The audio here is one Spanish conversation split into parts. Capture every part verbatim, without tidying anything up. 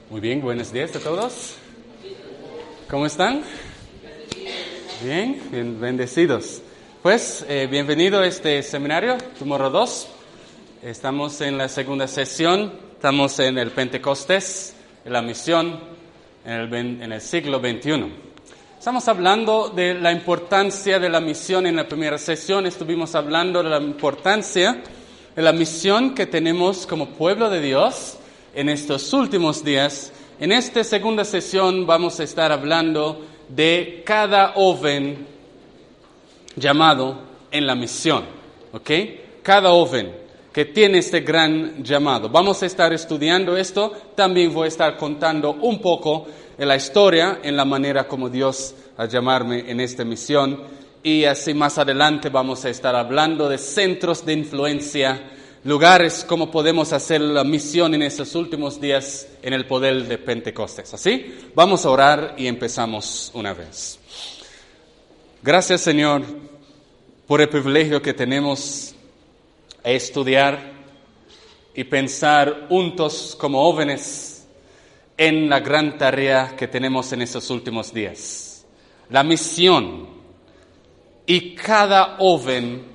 Muy bien, buenos días a todos. ¿Cómo están? Bien, bien bendecidos. Pues, eh, bienvenido a este seminario, Tomorrow dos. Estamos en la segunda sesión, estamos en el Pentecostés, en la misión, en el, en el siglo veintiuno. Estamos hablando de la importancia de la misión. En la primera sesión estuvimos hablando de la importancia de la misión que tenemos como pueblo de Dios en estos últimos días. En esta segunda sesión vamos a estar hablando de cada joven llamado en la misión, ¿ok? Cada joven que tiene este gran llamado. Vamos a estar estudiando esto. También voy a estar contando un poco de la historia en la manera como Dios ha llamarme en esta misión. Y así más adelante vamos a estar hablando de centros de influencia, lugares como podemos hacer la misión en estos últimos días en el poder de Pentecostés. ¿Así? Vamos a orar y empezamos una vez. Gracias, Señor, por el privilegio que tenemos a estudiar y pensar juntos como jóvenes en la gran tarea que tenemos en estos últimos días. La misión. Y cada joven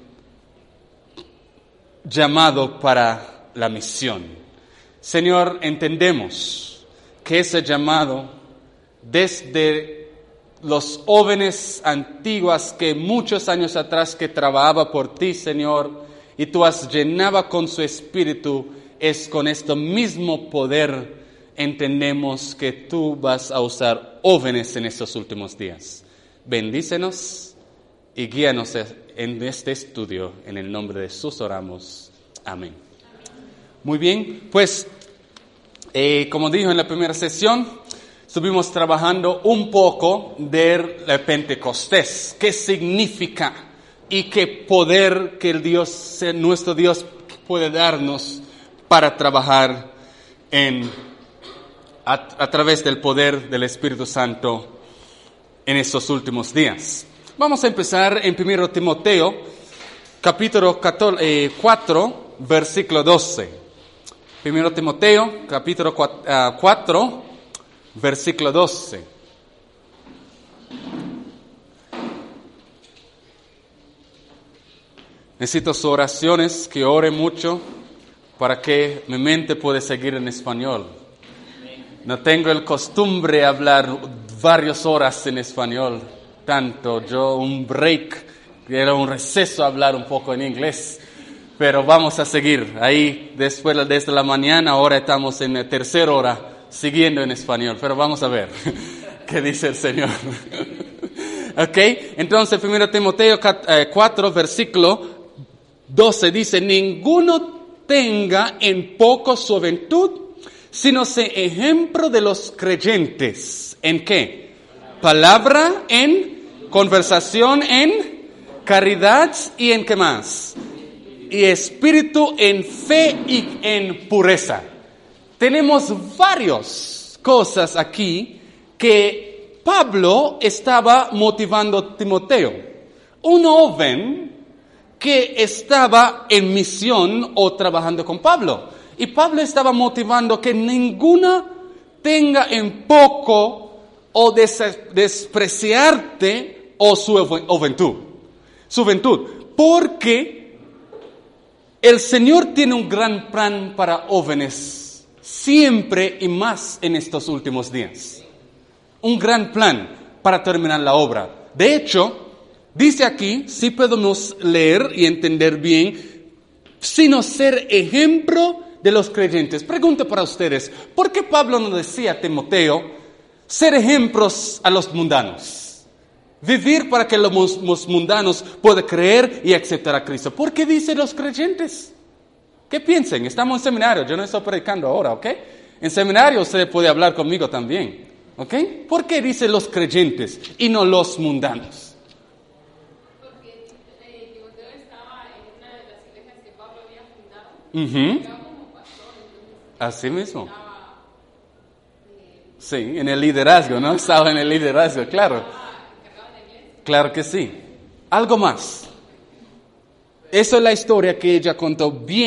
llamado para la misión. Señor, entendemos que ese llamado, desde los jóvenes antiguos que muchos años atrás que trabajaba por ti, Señor, y tú has llenado con su espíritu, es con este mismo poder, entendemos que tú vas a usar jóvenes en estos últimos días. Bendícenos y guíanos en este estudio. En el nombre de Jesús oramos. Amén. Muy bien, pues, eh, como dijo en la primera sesión, estuvimos trabajando un poco de Pentecostés. ¿Qué significa y qué poder que el Dios, nuestro Dios, puede darnos para trabajar en, a, a través del poder del Espíritu Santo en estos últimos días? Vamos a empezar en primero Timoteo, capítulo cuatro, versículo doce. primero Timoteo, capítulo cuatro, versículo doce. Necesito sus oraciones, que ore mucho para que mi mente pueda seguir en español. No tengo el costumbre de hablar varias horas en español. Tanto, yo un break, era un receso a hablar un poco en inglés, pero vamos a seguir ahí después desde la mañana. Ahora estamos en la tercera hora siguiendo en español, pero vamos a ver qué dice el Señor. Ok, entonces primero Timoteo cuatro, versículo doce dice: ninguno tenga en poco su juventud, sino sea ejemplo de los creyentes. ¿En qué? Palabra, en conversación, en caridad y en qué más. Y espíritu, en fe y en pureza. Tenemos varias cosas aquí que Pablo estaba motivando a Timoteo. Un joven que estaba en misión o trabajando con Pablo. Y Pablo estaba motivando que ninguna tenga en poco o des- despreciarte o su juventud, su juventud, porque el Señor tiene un gran plan para jóvenes, siempre y más en estos últimos días. Un gran plan para terminar la obra. De hecho, dice aquí, si podemos leer y entender bien, sino ser ejemplo de los creyentes. Pregunto para ustedes, ¿por qué Pablo no decía a Timoteo ser ejemplos a los mundanos? Vivir para que los mundanos puedan creer y aceptar a Cristo. ¿Por qué dice los creyentes? ¿Qué piensen? Estamos en seminario, yo no estoy predicando ahora, ¿ok? En seminario usted puede hablar conmigo también, ¿ok? ¿Por qué dice los creyentes y no los mundanos? Porque eh, Timoteo estaba en una de las iglesias que Pablo había fundado. Uh-huh. Estaba como pastor, entonces, Así mismo. estaba, eh, Sí, en el liderazgo, ¿no? Estaba en el liderazgo, claro. encargado de la iglesia. Claro que sí. Algo más. Esa es la historia que ella contó bien.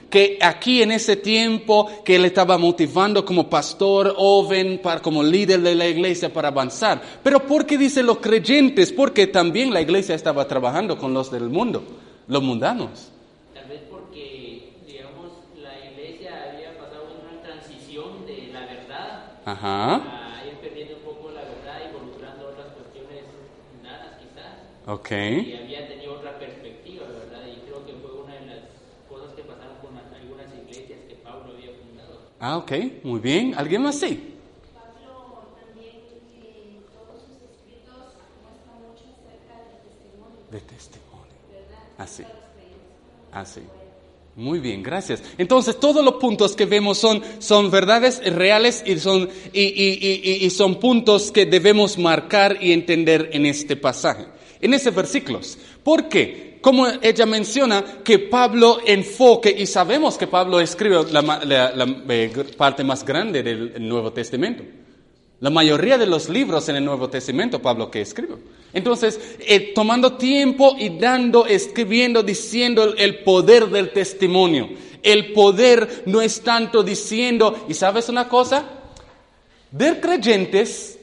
que aquí en ese tiempo que él estaba motivando como pastor, joven, para, como líder de la iglesia para avanzar. Pero ¿por qué dice los creyentes? Porque también la iglesia estaba trabajando con los del mundo, los mundanos. Tal vez porque, digamos, la iglesia había pasado una transición de la verdad Ajá. a ir perdiendo un poco la verdad, involucrando otras cuestiones mundanas quizás. Ok. Y había tenido otra perspectiva, ¿verdad? Y creo que fue una de las cosas que pasaron con algunas iglesias que Pablo había fundado. Ah, ok. Muy bien. ¿Alguien más? Sí. Pablo también, eh, todos sus escritos muestran mucho acerca del testimonio, De testimonio. ¿verdad? Así. Para los creyentes. Así. Muy bien, gracias. Entonces, todos los puntos que vemos son, son verdades reales y son, y, y, y, y son puntos que debemos marcar y entender en este pasaje, en estos versículos. ¿Por qué? Como ella menciona que Pablo enfoque, y sabemos que Pablo escribe la, la, la, la parte más grande del Nuevo Testamento. La mayoría de los libros en el Nuevo Testamento, Pablo que escribe. Entonces, eh, tomando tiempo y dando, escribiendo, diciendo el poder del testimonio. El poder no es tanto diciendo, ¿y sabes una cosa? De creyentes,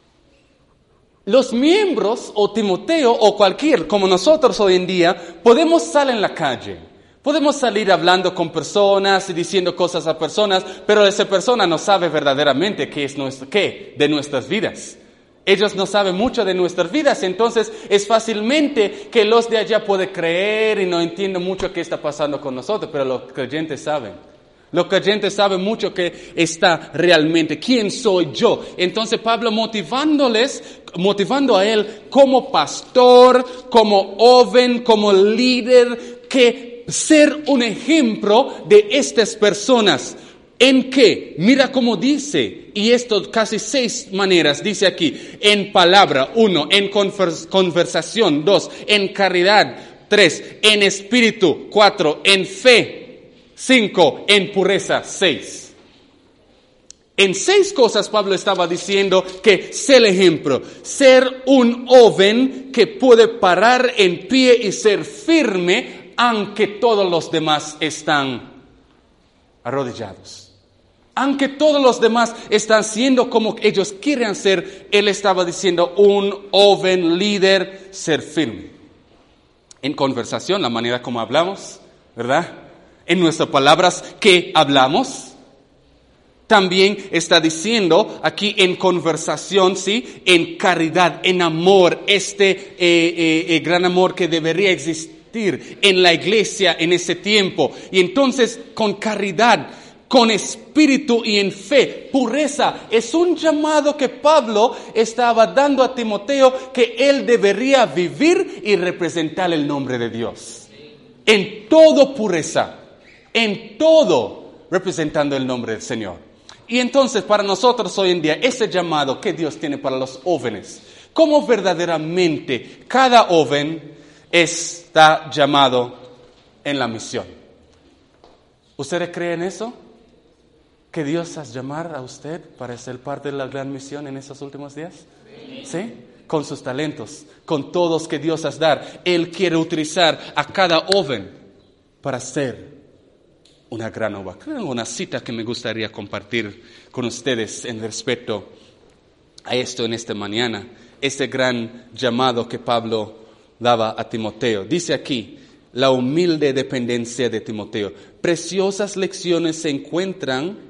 los miembros o Timoteo o cualquier, como nosotros hoy en día, podemos salir en la calle. Podemos salir hablando con personas y diciendo cosas a personas, pero esa persona no sabe verdaderamente qué es nuestro, qué de nuestras vidas. Ellos no saben mucho de nuestras vidas, entonces es fácilmente que los de allá pueden creer y no entienden mucho qué está pasando con nosotros, pero los creyentes saben. Los creyentes saben mucho que está realmente, ¿quién soy yo? Entonces Pablo motivándoles, motivando a él como pastor, como joven, como líder, que ser un ejemplo de estas personas. ¿En qué? Mira cómo dice, y esto casi seis maneras, dice aquí, en palabra, uno, en convers- conversación, dos, en caridad, tres, en espíritu, cuatro, en fe, cinco, en pureza, seis. En seis cosas Pablo estaba diciendo que ser el ejemplo, ser un joven que puede parar en pie y ser firme, aunque todos los demás están arrodillados. Aunque todos los demás están siendo como ellos quieren ser, él estaba diciendo un joven líder, ser firme. En conversación, la manera como hablamos, ¿verdad? En nuestras palabras que hablamos. También está diciendo aquí en conversación, ¿sí? En caridad, en amor, este eh, eh, eh, gran amor que debería existir en la iglesia en ese tiempo. Y entonces con caridad, con espíritu y en fe, pureza. Es un llamado que Pablo estaba dando a Timoteo que él debería vivir y representar el nombre de Dios. En todo pureza, en todo representando el nombre del Señor. Y entonces para nosotros hoy en día, ese llamado que Dios tiene para los jóvenes, ¿cómo verdaderamente cada joven está llamado en la misión? ¿Ustedes creen eso? ¿Que Dios ha llamado a usted para ser parte de la gran misión en estos últimos días? ¿Sí? Con sus talentos, con todos que Dios ha dado. Él quiere utilizar a cada joven para ser una gran obra. Tengo una cita que me gustaría compartir con ustedes en respecto a esto en esta mañana. Este gran llamado que Pablo daba a Timoteo. Dice aquí, la humilde dependencia de Timoteo. Preciosas lecciones se encuentran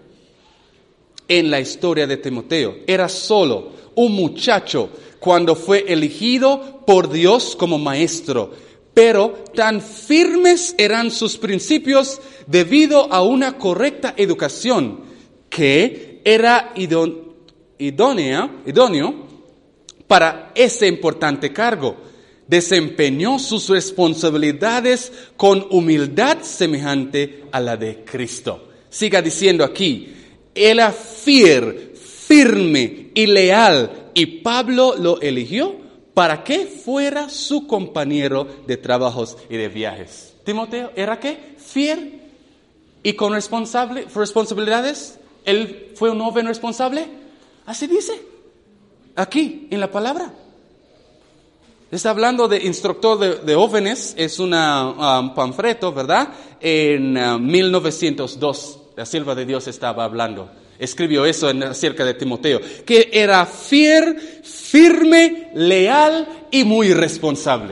en la historia de Timoteo. Era solo un muchacho cuando fue elegido por Dios como maestro, pero tan firmes eran sus principios debido a una correcta educación que era idónea, idóneo para ese importante cargo. Desempeñó sus responsabilidades con humildad semejante a la de Cristo. Siga diciendo aquí, era fiel, firme y leal, y Pablo lo eligió para que fuera su compañero de trabajos y de viajes. Timoteo, ¿era qué? Fiel y con responsable, responsabilidades. ¿Él fue un joven responsable? Así dice, aquí, en la palabra. Está hablando de instructor de, de jóvenes, es un um, panfleto, ¿verdad? En uh, mil novecientos dos, la sierva de Dios estaba hablando. Escribió eso en, acerca de Timoteo, que era fiel, firme, leal y muy responsable.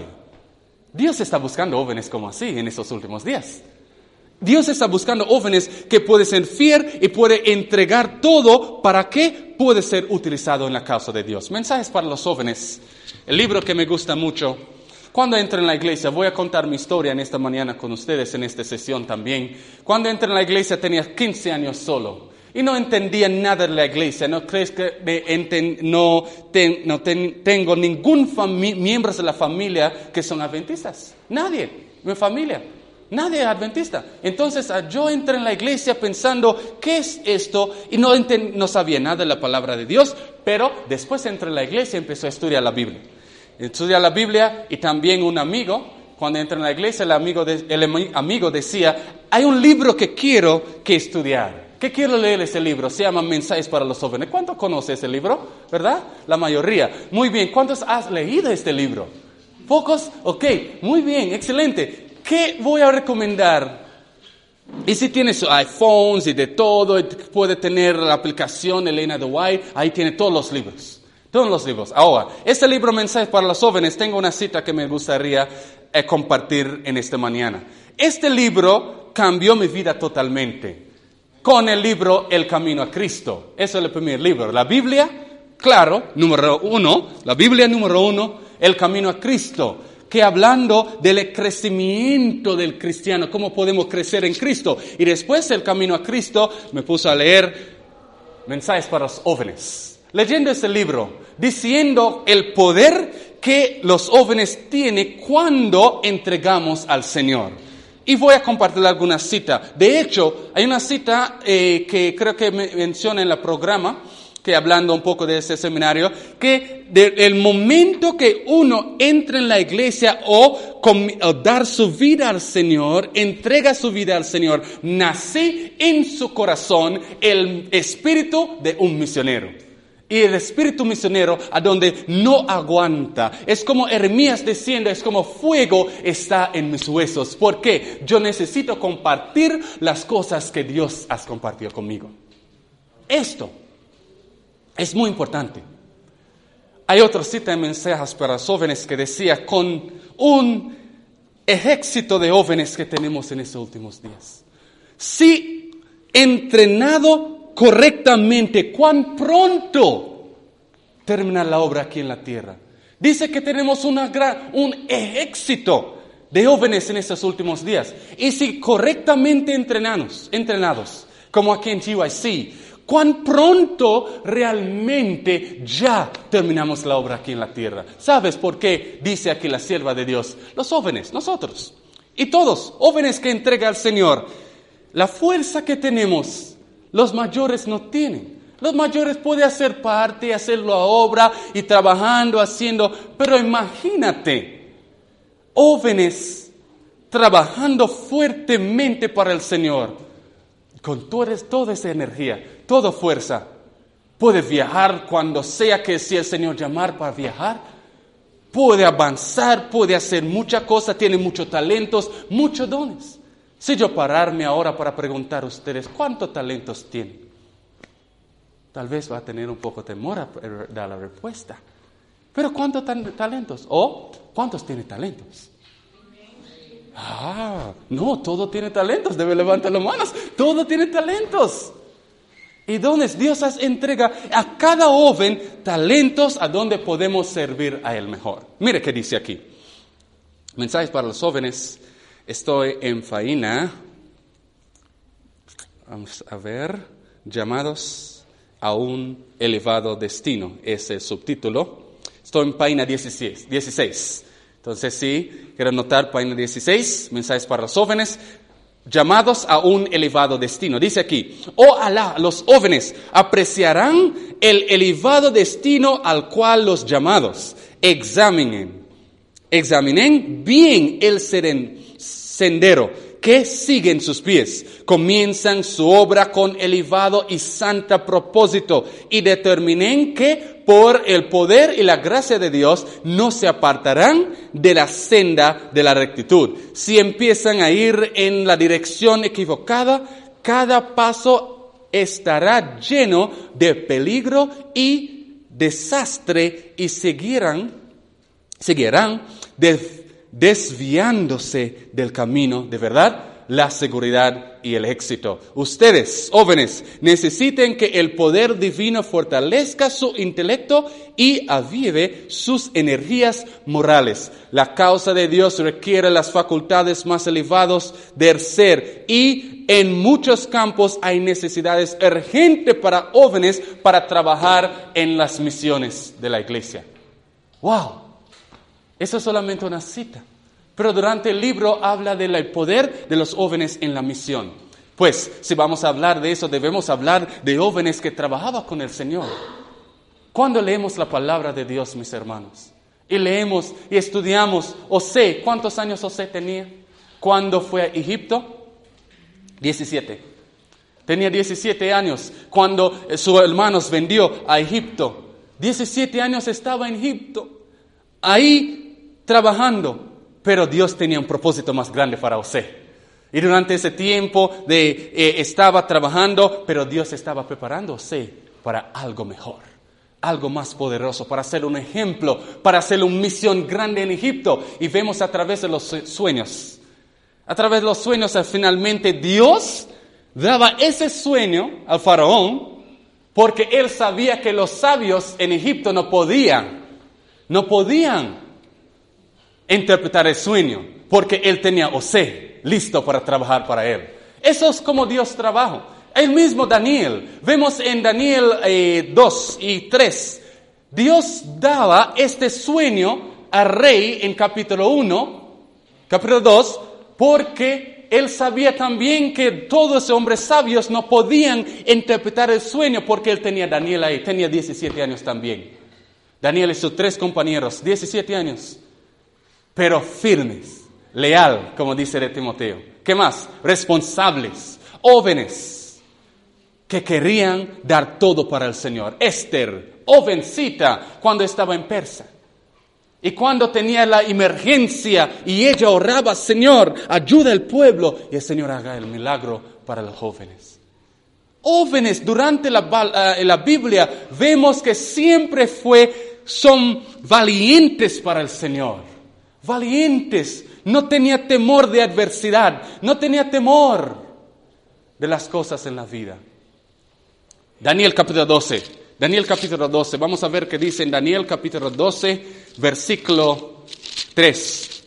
Dios está buscando jóvenes como así en estos últimos días. Dios está buscando jóvenes que pueden ser fiel y pueden entregar todo para que puede ser utilizado en la causa de Dios. Mensajes para los jóvenes. El libro que me gusta mucho. Cuando entré en la iglesia, voy a contar mi historia en esta mañana con ustedes en esta sesión también. Cuando entré en la iglesia tenía quince años solo y no entendía nada de la iglesia. No crees que me enten, no, ten, no ten, tengo ningún fami- miembro de la familia que son adventistas. Nadie, mi familia. Nadie es adventista. Entonces yo entré en la iglesia pensando, ¿qué es esto? Y no, enten, no sabía nada de la palabra de Dios, pero después entré en la iglesia y empecé a estudiar la Biblia. Estudiar la Biblia y también un amigo, cuando entré en la iglesia, el amigo, de, el amigo decía, hay un libro que quiero que estudiar. ¿Qué quiero leer ese libro? Se llama Mensajes para los jóvenes. ¿Cuántos conoce ese libro? ¿Verdad? La mayoría. Muy bien. ¿Cuántos has leído este libro? ¿Pocos? Ok. Muy bien. Excelente. ¿Qué voy a recomendar? Y si tienes iPhones y de todo, puede tener la aplicación Elena de White, ahí tiene todos los libros. Todos los libros. Ahora, este libro Mensajes para los jóvenes, tengo una cita que me gustaría eh, compartir en esta mañana. Este libro cambió mi vida totalmente. Con el libro El Camino a Cristo. Ese es el primer libro. La Biblia, claro, número uno. La Biblia número uno, El Camino a Cristo. Que hablando del crecimiento del cristiano, cómo podemos crecer en Cristo. Y después El Camino a Cristo, me puse a leer Mensajes para los jóvenes. Leyendo ese libro, diciendo el poder que los jóvenes tienen cuando entregamos al Señor. Y voy a compartir alguna cita. De hecho, hay una cita eh, que creo que me menciona en el programa, que hablando un poco de ese seminario, que del momento que uno entra en la iglesia o, con, o dar su vida al Señor, entrega su vida al Señor, nace en su corazón el espíritu de un misionero. Y el espíritu misionero a donde no aguanta. Es como Jeremías diciendo, es como fuego está en mis huesos. ¿Por qué? Yo necesito compartir las cosas que Dios ha compartido conmigo. Esto es muy importante. Hay otra cita en Mensajes para los jóvenes que decía, con un ejército de jóvenes que tenemos en estos últimos días. Si entrenado correctamente, cuán pronto terminar la obra aquí en la tierra. Dice que tenemos una gran, un ejército de jóvenes en estos últimos días. Y si correctamente entrenados, entrenados, como aquí en G Y C, cuán pronto realmente ya terminamos la obra aquí en la tierra. ¿Sabes por qué dice aquí la sierva de Dios? Los jóvenes, nosotros, y todos, jóvenes que entrega al Señor, la fuerza que tenemos, los mayores no tienen. Los mayores pueden hacer parte, hacer la obra y trabajando, haciendo. Pero imagínate, jóvenes trabajando fuertemente para el Señor. Con toda, toda esa energía, toda fuerza. Puede viajar cuando sea que sea el Señor llamar para viajar. Puede avanzar, puede hacer muchas cosas, tiene muchos talentos, muchos dones. Si yo pararme ahora para preguntar a ustedes, ¿cuántos talentos tienen? Tal vez va a tener un poco de temor a dar la respuesta. Pero ¿cuántos talentos? ¿O cuántos tienen talentos? Ah, no, todo tiene talentos. Debe levantar las manos. Todo tiene talentos. ¿Y dónde Dios nos entrega a cada joven talentos a donde podemos servir a Él mejor? Mire qué dice aquí. Mensajes para los jóvenes. Estoy en faena, vamos a ver, llamados a un elevado destino, ese es el subtítulo. Estoy en página dieciséis, dieciséis. Entonces sí, quiero anotar página dieciséis, mensajes para los jóvenes, llamados a un elevado destino. Dice aquí, oh Alá, los jóvenes apreciarán el elevado destino al cual los llamados examinen, examinen bien el seren. Sendero que siguen sus pies. Comienzan su obra con elevado y santo propósito y determinen que por el poder y la gracia de Dios no se apartarán de la senda de la rectitud. Si empiezan a ir en la dirección equivocada, cada paso estará lleno de peligro y desastre y seguirán, seguirán des, desviándose del camino de verdad, la seguridad y el éxito. Ustedes, jóvenes, necesiten que el poder divino fortalezca su intelecto y avive sus energías morales. La causa de Dios requiere las facultades más elevadas del ser y en muchos campos hay necesidades urgentes para jóvenes para trabajar en las misiones de la iglesia. ¡Wow! Eso es solamente una cita. Pero durante el libro habla del poder de los jóvenes en la misión. Pues, si vamos a hablar de eso, debemos hablar de jóvenes que trabajaban con el Señor. Cuando leemos la palabra de Dios, mis hermanos, y leemos y estudiamos, José, ¿cuántos años José tenía cuando fue a Egipto? diecisiete. Tenía diecisiete años cuando sus hermanos vendió a Egipto. diecisiete años estaba en Egipto, ahí trabajando. Pero Dios tenía un propósito más grande para José. Y durante ese tiempo de, eh, estaba trabajando, pero Dios estaba preparando a José para algo mejor, algo más poderoso, para hacer un ejemplo, para hacer una misión grande en Egipto. Y vemos a través de los sueños, a través de los sueños, finalmente Dios daba ese sueño al faraón, porque él sabía que los sabios en Egipto no podían, no podían interpretar el sueño, porque él tenía a José listo para trabajar para él. Eso es como Dios trabaja. El mismo Daniel, vemos en Daniel eh, dos y tres, Dios daba este sueño al rey en capítulo uno, capítulo dos, porque él sabía también que todos los hombres sabios no podían interpretar el sueño, porque él tenía a Daniel ahí, tenía diecisiete años también. Daniel y sus tres compañeros, diecisiete años. Pero firmes, leal, como dice de Timoteo. ¿Qué más? Responsables, jóvenes, que querían dar todo para el Señor. Esther, jovencita, cuando estaba en Persia. Y cuando tenía la emergencia y ella oraba, Señor, ayuda al pueblo. Y el Señor haga el milagro para los jóvenes. Jóvenes, durante la, uh, la Biblia, vemos que siempre fue, son valientes para el Señor. Valientes, no tenía temor de adversidad, no tenía temor de las cosas en la vida. Daniel capítulo doce, Daniel capítulo doce, vamos a ver qué dice en Daniel capítulo doce, versículo tres.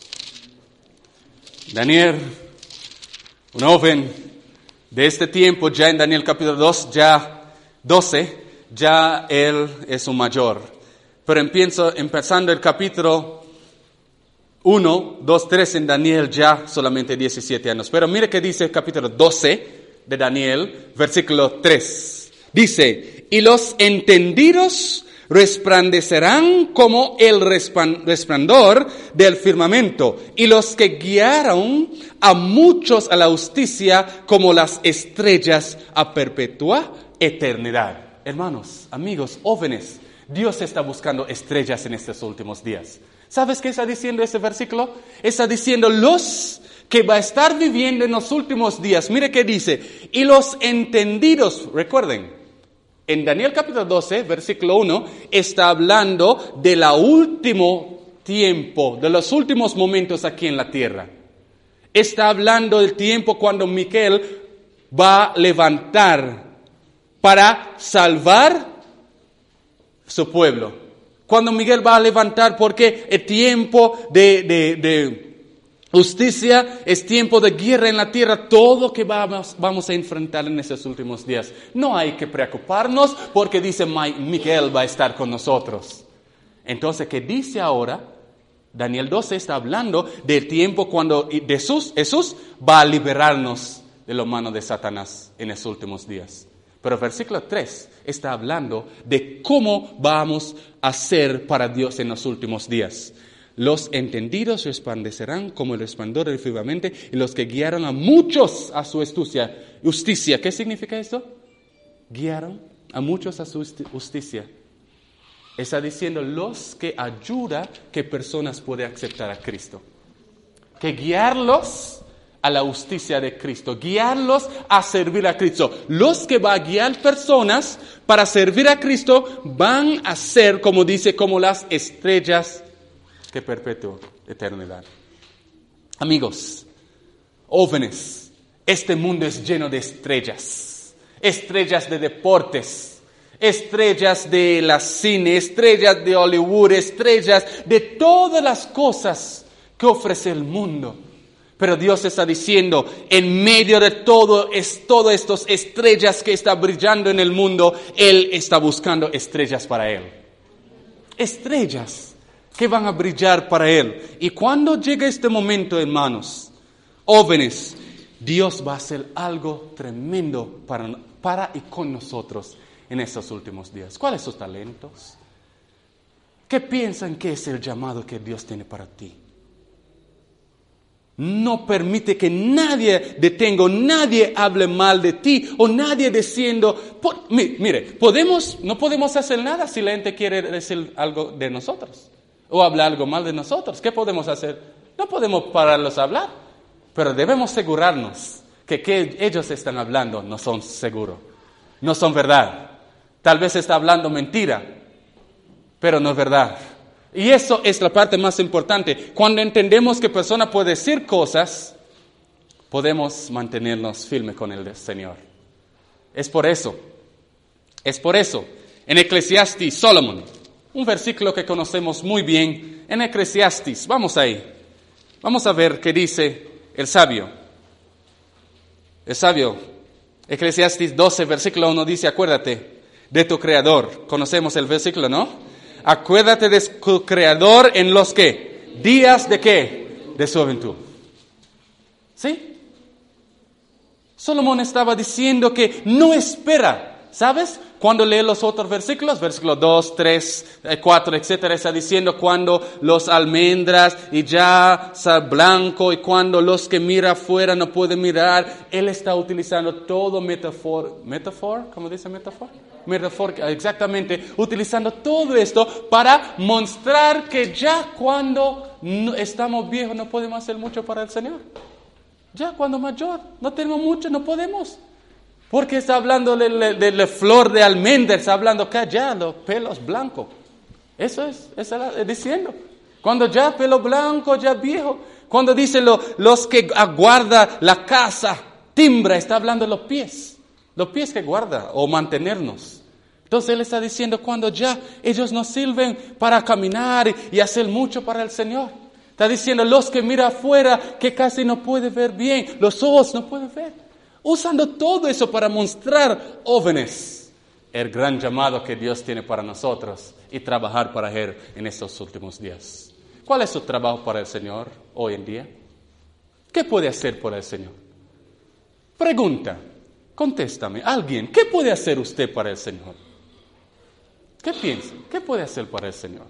Daniel, un joven de este tiempo, ya en Daniel capítulo dos, ya doce, ya él es un mayor. Pero empiezo, empezando el capítulo uno, dos, tres en Daniel, ya solamente diecisiete años. Pero mire que dice el capítulo doce de Daniel, versículo tres. Dice, y los entendidos resplandecerán como el resplandor del firmamento, y los que guiaron a muchos a la justicia como las estrellas a perpetua eternidad. Hermanos, amigos, jóvenes, Dios está buscando estrellas en estos últimos días. ¿Sabes qué está diciendo ese versículo? Está diciendo los que va a estar viviendo en los últimos días. Mire qué dice. Y los entendidos, recuerden, en Daniel capítulo doce, versículo uno, está hablando del último tiempo, de los últimos momentos aquí en la tierra. Está hablando del tiempo cuando Miguel va a levantar para salvar su pueblo. Cuando Miguel va a levantar, porque el tiempo de, de, de justicia es tiempo de guerra en la tierra, todo que vamos, vamos a enfrentar en esos últimos días. No hay que preocuparnos porque dice Miguel va a estar con nosotros. Entonces, ¿qué dice ahora? Daniel doce está hablando del tiempo cuando Jesús, Jesús va a liberarnos de la mano de Satanás en esos últimos días. Pero el versículo tres está hablando de cómo vamos a hacer para Dios en los últimos días. Los entendidos resplandecerán como el resplandor del firmamento, y los que guiaron a muchos a su justicia. Justicia, ¿qué significa esto? Guiaron a muchos a su justicia. Está diciendo los que ayudan que personas puedan aceptar a Cristo. Que guiarlos a la justicia de Cristo, guiarlos a servir a Cristo. Los que van a guiar personas para servir a Cristo van a ser, como dice, como las estrellas que perpetúan eternidad. Amigos, jóvenes, este mundo es lleno de estrellas, estrellas de deportes, estrellas de la cine, estrellas de Hollywood, estrellas de todas las cosas que ofrece el mundo. Pero Dios está diciendo, en medio de todo, es, todas estas estrellas que están brillando en el mundo, Él está buscando estrellas para Él. Estrellas que van a brillar para Él. Y cuando llegue este momento, hermanos, jóvenes, Dios va a hacer algo tremendo para, para y con nosotros en estos últimos días. ¿Cuáles son sus talentos? ¿Qué piensan que es el llamado que Dios tiene para ti? No permite que nadie detenga, nadie hable mal de ti o nadie diciendo, por, mire, podemos, no podemos hacer nada si la gente quiere decir algo de nosotros o hablar algo mal de nosotros. ¿Qué podemos hacer? No podemos pararlos a hablar, pero debemos asegurarnos que que ellos están hablando no son seguros, no son verdad. Tal vez está hablando mentira, pero no es verdad. Y eso es la parte más importante. Cuando entendemos que persona puede decir cosas, podemos mantenernos firmes con el Señor. Es por eso, es por eso, en Eclesiastés, Salomón, un versículo que conocemos muy bien, en Eclesiastés, vamos ahí, vamos a ver qué dice el sabio. El sabio, Eclesiastés doce, versículo uno dice, acuérdate de tu Creador. Conocemos el versículo, ¿no? Acuérdate de tu Creador en los que días de qué, de su juventud. ¿Sí? Salomón estaba diciendo que no espera, ¿sabes? Cuando lee los otros versículos, versículo dos, tres, cuatro, etcétera, está diciendo cuando los almendras y ya está blanco y cuando los que mira afuera no pueden mirar. Él está utilizando todo metáfora, ¿metáfora? ¿Cómo dice metáfora? Metáfora, exactamente, utilizando todo esto para mostrar que ya cuando no, estamos viejos no podemos hacer mucho para el Señor. Ya cuando mayor no tenemos mucho, no podemos. Porque está hablando de la de, de flor de almendra, está hablando acá ya los pelos blancos. Eso es, eso es diciendo. Cuando ya pelo blanco, ya viejo. Cuando dice lo, los que aguardan la casa, timbra, está hablando de los pies. Los pies que guarda o mantenernos. Entonces Él está diciendo cuando ya ellos nos sirven para caminar y, y hacer mucho para el Señor. Está diciendo los que miran afuera que casi no pueden ver bien, los ojos no pueden ver. Usando todo eso para mostrar, jóvenes, el gran llamado que Dios tiene para nosotros y trabajar para Él en estos últimos días. ¿Cuál es su trabajo para el Señor hoy en día? ¿Qué puede hacer por el Señor? Pregunta, contéstame, alguien, ¿qué puede hacer usted para el Señor? ¿Qué piensa? ¿Qué puede hacer para el Señor?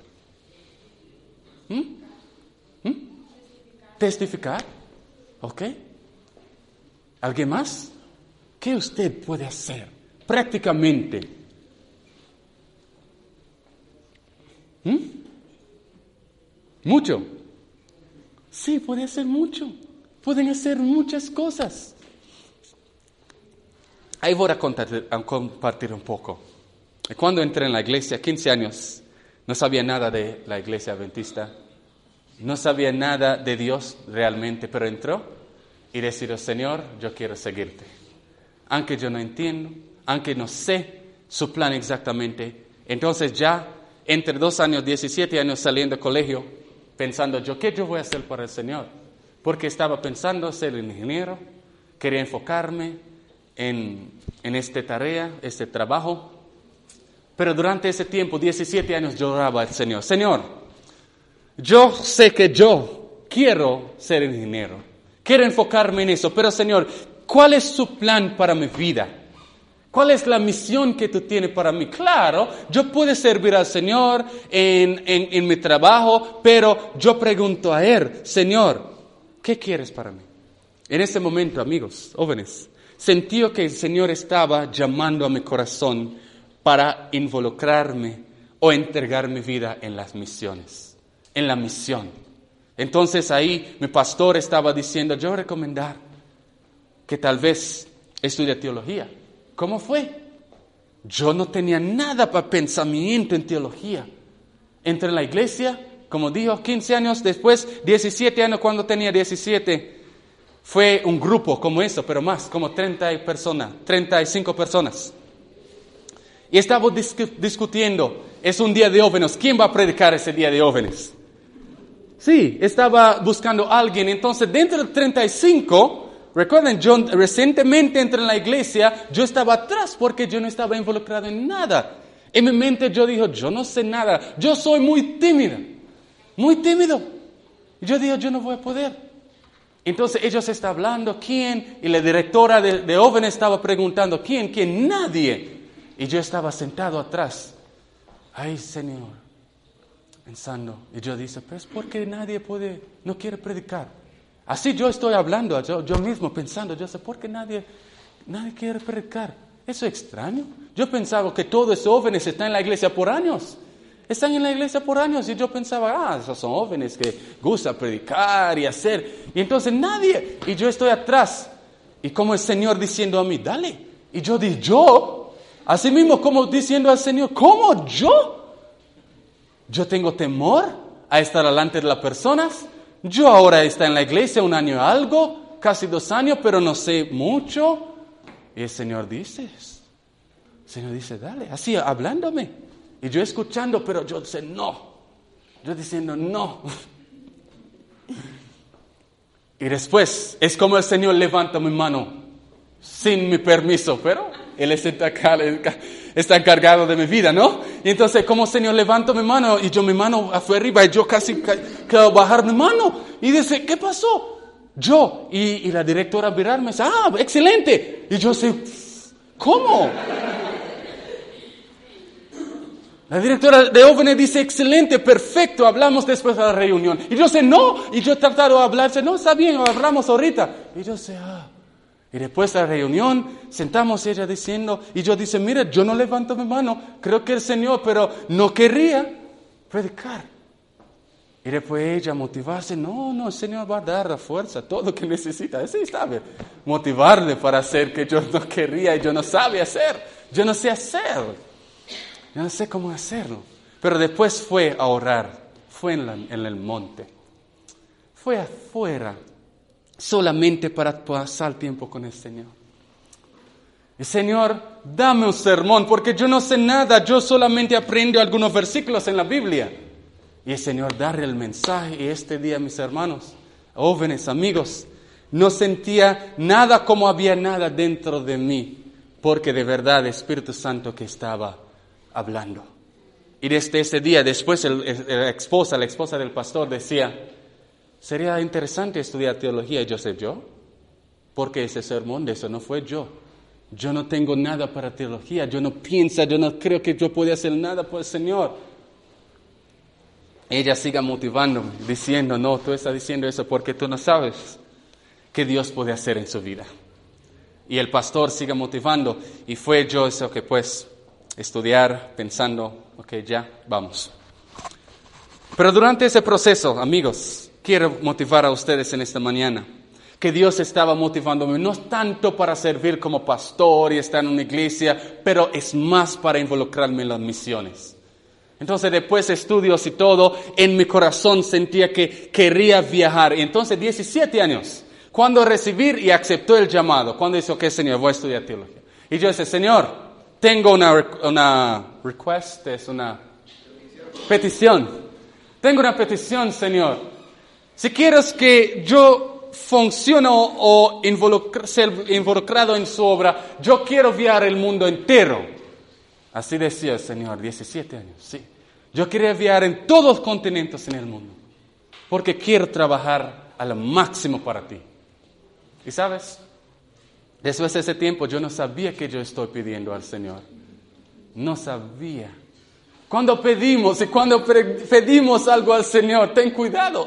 ¿Mm? ¿Mm? ¿Testificar? ¿Ok? ¿Alguien más? ¿Qué usted puede hacer prácticamente? ¿Mm? ¿Mucho? Sí, puede hacer mucho. Pueden hacer muchas cosas. Ahí voy a compartir, a compartir un poco. Cuando entré en la iglesia, quince años, no sabía nada de la iglesia adventista. No sabía nada de Dios realmente, pero entró. Y decidió, Señor, yo quiero seguirte. Aunque yo no entiendo, aunque no sé su plan exactamente. Entonces ya, entre dos años, diecisiete años saliendo del colegio, pensando yo, ¿qué yo voy a hacer para el Señor? Porque estaba pensando ser ingeniero, quería enfocarme en, en esta tarea, este trabajo. Pero durante ese tiempo, diecisiete años, yo oraba al Señor. Señor, yo sé que yo quiero ser ingeniero. Quiero enfocarme en eso, pero Señor, ¿cuál es su plan para mi vida? ¿Cuál es la misión que tú tienes para mí? Claro, yo puedo servir al Señor en, en, en mi trabajo, pero yo pregunto a Él, Señor, ¿qué quieres para mí? En ese momento, amigos, jóvenes, sentí que el Señor estaba llamando a mi corazón para involucrarme o entregar mi vida en las misiones, en la misión. Entonces ahí mi pastor estaba diciendo, yo recomendar que tal vez estudie teología. ¿Cómo fue? Yo no tenía nada para pensamiento en teología. Entré en la iglesia, como dijo, quince años después, diecisiete años cuando tenía diecisiete, fue un grupo como eso, pero más, como treinta personas, treinta y cinco personas. Y estábamos discu- discutiendo, es un día de jóvenes, ¿quién va a predicar ese día de jóvenes? Sí, estaba buscando a alguien, entonces dentro del treinta y cinco... Recuerden, yo recientemente entré en la iglesia, yo estaba atrás porque yo no estaba involucrado en nada. En mi mente yo dije, yo no sé nada, yo soy muy tímido, muy tímido. Y yo dije, yo no voy a poder. Entonces ellos estaban hablando, ¿quién? Y la directora de, de jóvenes estaba preguntando, ¿quién? ¿Quién? Nadie. Y yo estaba sentado atrás. Ay, Señor, pensando. Y yo dije, pues, ¿por qué nadie puede, no quiere predicar? Así yo estoy hablando, yo, yo mismo pensando, yo sé, ¿por qué nadie, nadie quiere predicar? Eso es extraño. Yo pensaba que todos esos jóvenes están en la iglesia por años. Están en la iglesia por años y yo pensaba, ah, esos son jóvenes que gustan predicar y hacer. Y entonces nadie, y yo estoy atrás. Y como el Señor diciendo a mí, dale. Y yo dije, ¿yo? Así mismo como diciendo al Señor, ¿cómo yo? Yo tengo temor a estar delante de las personas. Yo ahora estoy en la iglesia un año y algo, casi dos años, pero no sé mucho. Y el Señor dice, el Señor dice, dale, así hablándome. Y yo escuchando, pero yo sé, no. Yo diciendo, no. Y después, es como el Señor levanta mi mano, sin mi permiso, pero Él está, está encargado de mi vida, ¿no? Y entonces, como el Señor levanta mi mano, y yo mi mano fue arriba, y yo casi quiero bajar mi mano. Y dice, ¿qué pasó? Yo, y, y la directora mirarme, dice, ah, excelente. Y yo sé, ¿cómo? La directora de jóvenes dice, excelente, perfecto, hablamos después de la reunión. Y yo sé, no, y yo he tratado de hablar, no, está bien, hablamos ahorita. Y yo sé, ah. Y después de la reunión, sentamos ella diciendo, y yo dice, mira, yo no levanto mi mano, creo que el Señor, pero no quería predicar. Y después ella motivarse, no, no, el Señor va a dar la fuerza, todo lo que necesita. Sí, sabe, motivarle para hacer que yo no quería y yo no sabía hacer, yo no sé hacer, yo no sé cómo hacerlo. Pero después fue a orar, fue en, la, en el monte, fue afuera, solamente para pasar tiempo con el Señor. Y Señor, dame un sermón, porque yo no sé nada, yo solamente aprendo algunos versículos en la Biblia. Y el Señor darle el mensaje, y este día, mis hermanos, jóvenes, amigos, no sentía nada como había nada dentro de mí, porque de verdad el Espíritu Santo que estaba hablando. Y desde ese día, después el, el, la esposa, la esposa del pastor decía, sería interesante estudiar teología. Y yo sé, ¿yo? Porque ese sermón de eso no fue yo. Yo no tengo nada para teología. Yo no pienso, yo no creo que yo pueda hacer nada por el Señor. Ella siga motivándome, diciendo, no, tú estás diciendo eso porque tú no sabes qué Dios puede hacer en su vida. Y el pastor siga motivando. Y fue yo eso que pues estudiar pensando, ok, ya, vamos. Pero durante ese proceso, amigos, quiero motivar a ustedes en esta mañana, que Dios estaba motivándome, no tanto para servir como pastor y estar en una iglesia, pero es más para involucrarme en las misiones. Entonces, después de estudios y todo, en mi corazón sentía que quería viajar. Y entonces, diecisiete años, cuando recibí y aceptó el llamado, cuando dice, ok, Señor, voy a estudiar teología. Y yo dije, Señor, tengo una, una request, es una petición. Tengo una petición, Señor. Si quieres que yo funcione o involucra, ser involucrado en su obra, yo quiero viajar el mundo entero. Así decía el Señor, diecisiete años, sí. Yo quería viajar en todos los continentes en el mundo, porque quiero trabajar a lo máximo para ti. ¿Y sabes? Después de ese tiempo yo no sabía que yo estoy pidiendo al Señor. No sabía. Cuando pedimos y cuando pedimos algo al Señor, ten cuidado.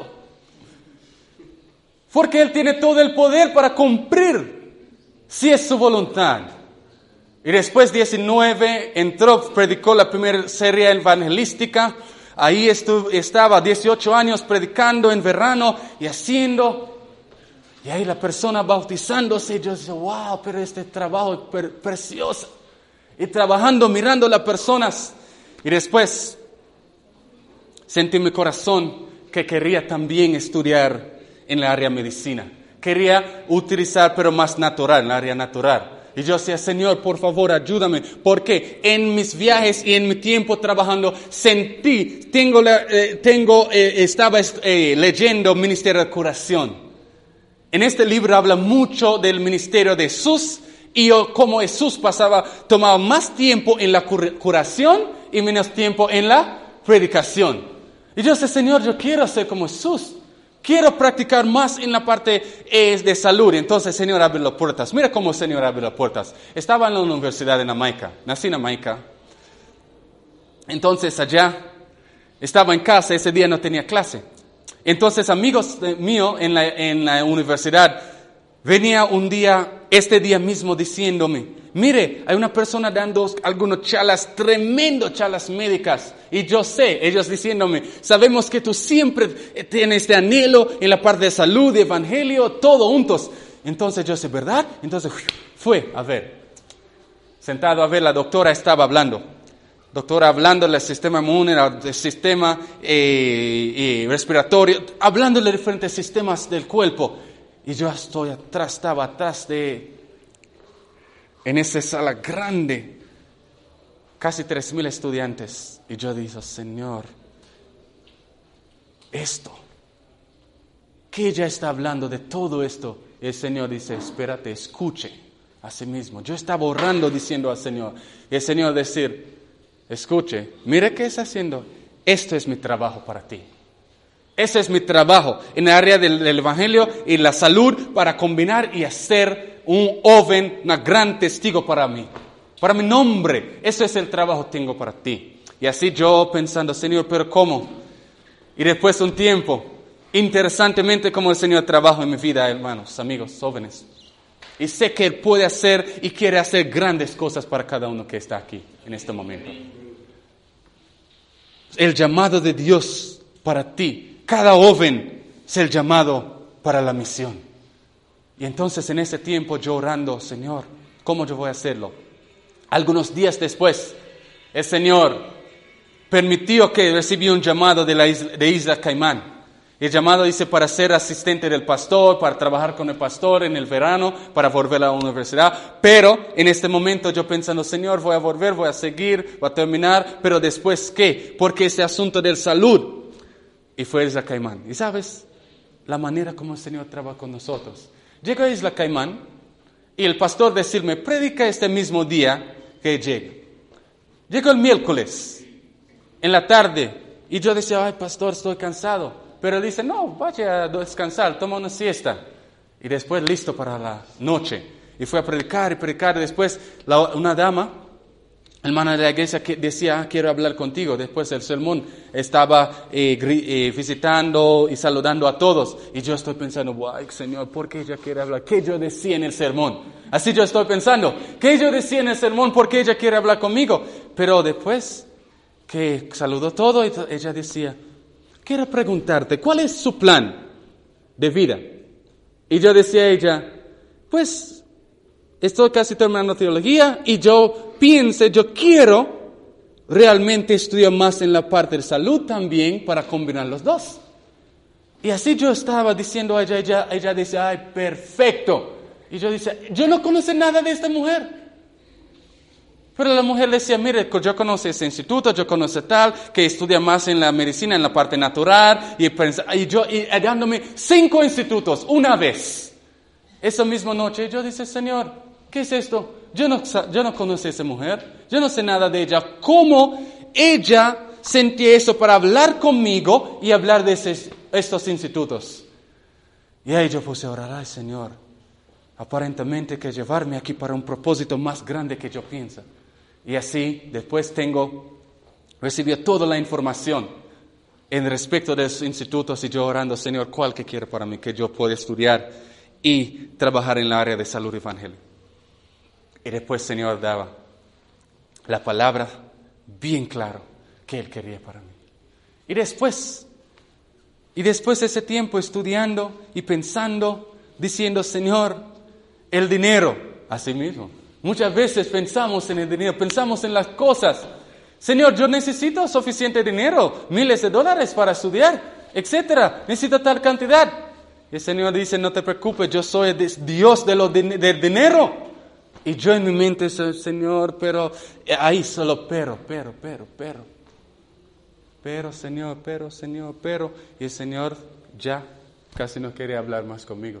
Porque Él tiene todo el poder para cumplir, si es su voluntad. Y después diecinueve entró, predicó la primera serie evangelística. Ahí estuvo, estaba dieciocho años predicando en verano y haciendo. Y ahí la persona bautizándose. Y yo decía, wow, pero este trabajo es pre- precioso. Y trabajando, mirando a las personas. Y después sentí en mi corazón que quería también estudiar en la área de medicina. Quería utilizar, pero más natural, en la área natural. Y yo decía, Señor, por favor, ayúdame. Porque en mis viajes y en mi tiempo trabajando, sentí, tengo, la, eh, tengo eh, estaba eh, leyendo Ministerio de Curación. En este libro habla mucho del ministerio de Jesús y cómo Jesús pasaba, tomaba más tiempo en la curación y menos tiempo en la predicación. Y yo decía, Señor, yo quiero ser como Jesús. Quiero practicar más en la parte eh, de salud. Y entonces el Señor abre las puertas. Mira cómo el Señor abre las puertas. Estaba en la universidad en Jamaica. Nací en Jamaica. Entonces allá estaba en casa. Ese día no tenía clase. Entonces amigos míos en la, en la universidad venía un día, este día mismo diciéndome, mire, hay una persona dando algunas charlas, tremendas charlas médicas. Y yo sé, ellos diciéndome, sabemos que tú siempre tienes este anhelo en la parte de salud, de evangelio, todo juntos. Entonces yo sé, ¿verdad? Entonces fue a ver. Sentado a ver, la doctora estaba hablando. Doctora hablando del sistema inmune, del sistema eh, eh, respiratorio, hablando de diferentes sistemas del cuerpo. Y yo estoy atrás, estaba atrás de, en esa sala grande, casi tres mil estudiantes. Y yo dije, Señor, esto, que ella está hablando de todo esto. Y el Señor dice, espérate, escuche a sí mismo. Yo estaba orando diciendo al Señor. Y el Señor decir, escuche, mire qué está haciendo. Esto es mi trabajo para ti. Ese es mi trabajo en el área del, del evangelio y la salud para combinar y hacer un joven, un gran testigo para mí. Para mi nombre. Ese es el trabajo que tengo para ti. Y así yo pensando, Señor, ¿pero cómo? Y después de un tiempo, interesantemente como el Señor trabaja en mi vida, hermanos, amigos, jóvenes. Y sé que Él puede hacer y quiere hacer grandes cosas para cada uno que está aquí en este momento. El llamado de Dios para ti. Cada joven es el llamado para la misión. Y entonces en ese tiempo yo orando, Señor, ¿cómo yo voy a hacerlo? Algunos días después, el Señor permitió que recibí un llamado de la isla, de Isla Caimán. El llamado dice para ser asistente del pastor, para trabajar con el pastor en el verano, para volver a la universidad. Pero en este momento yo pensando, Señor, voy a volver, voy a seguir, voy a terminar, pero después ¿qué? Porque ese asunto de salud. Y fue a Isla Caimán. ¿Y sabes? La manera como el Señor trabaja con nosotros. Llego a Isla Caimán y el pastor decirme, predica este mismo día que llegue. Llego el miércoles, en la tarde, y yo decía, ay pastor, estoy cansado. Pero dice, no, vaya a descansar, toma una siesta. Y después listo para la noche. Y fue a predicar y predicar. Y después la, una dama, hermana de la iglesia, que decía, ah, quiero hablar contigo. Después del sermón estaba eh, gri- eh, visitando y saludando a todos. Y yo estoy pensando, guay, Señor, ¿por qué ella quiere hablar? ¿Qué yo decía en el sermón? Así yo estoy pensando, ¿qué yo decía en el sermón? ¿Por qué ella quiere hablar conmigo? Pero después que saludó todo, ella decía, quiero preguntarte, ¿cuál es su plan de vida? Y yo decía a ella, pues estoy casi terminando teología y yo pienso, yo quiero realmente estudiar más en la parte de salud también para combinar los dos. Y así yo estaba diciendo a ella, ella, ella decía, ay, perfecto. Y yo decía, yo no conozco nada de esta mujer. Pero la mujer le decía, mire, yo conozco ese instituto, yo conozco tal, que estudia más en la medicina, en la parte natural, y, y yo y dándome cinco institutos una vez. Esa misma noche yo dije, Señor, ¿qué es esto? Yo no, yo no conozco a esa mujer, yo no sé nada de ella. ¿Cómo ella sentía eso para hablar conmigo y hablar de ese, estos institutos? Y ahí yo puse a orar, ay Señor, aparentemente que llevarme aquí para un propósito más grande que yo pienso. Y así después tengo, recibí toda la información en respecto de los institutos y yo orando, Señor, ¿cuál que quiere para mí? Que yo pueda estudiar y trabajar en el área de salud evangélica. Y después, Señor, daba la palabra bien claro que Él quería para mí. Y después, y después de ese tiempo estudiando y pensando, diciendo, Señor, el dinero, así mismo. Muchas veces pensamos en el dinero, pensamos en las cosas. Señor, yo necesito suficiente dinero, miles de dólares para estudiar, etcétera. Necesito tal cantidad. Y el Señor dice, no te preocupes, yo soy Dios de lo din- del dinero. Y yo en mi mente soy, Señor, pero ahí solo pero, pero, pero, pero. Pero, Señor, pero, Señor, pero. Y el Señor ya casi no quería hablar más conmigo.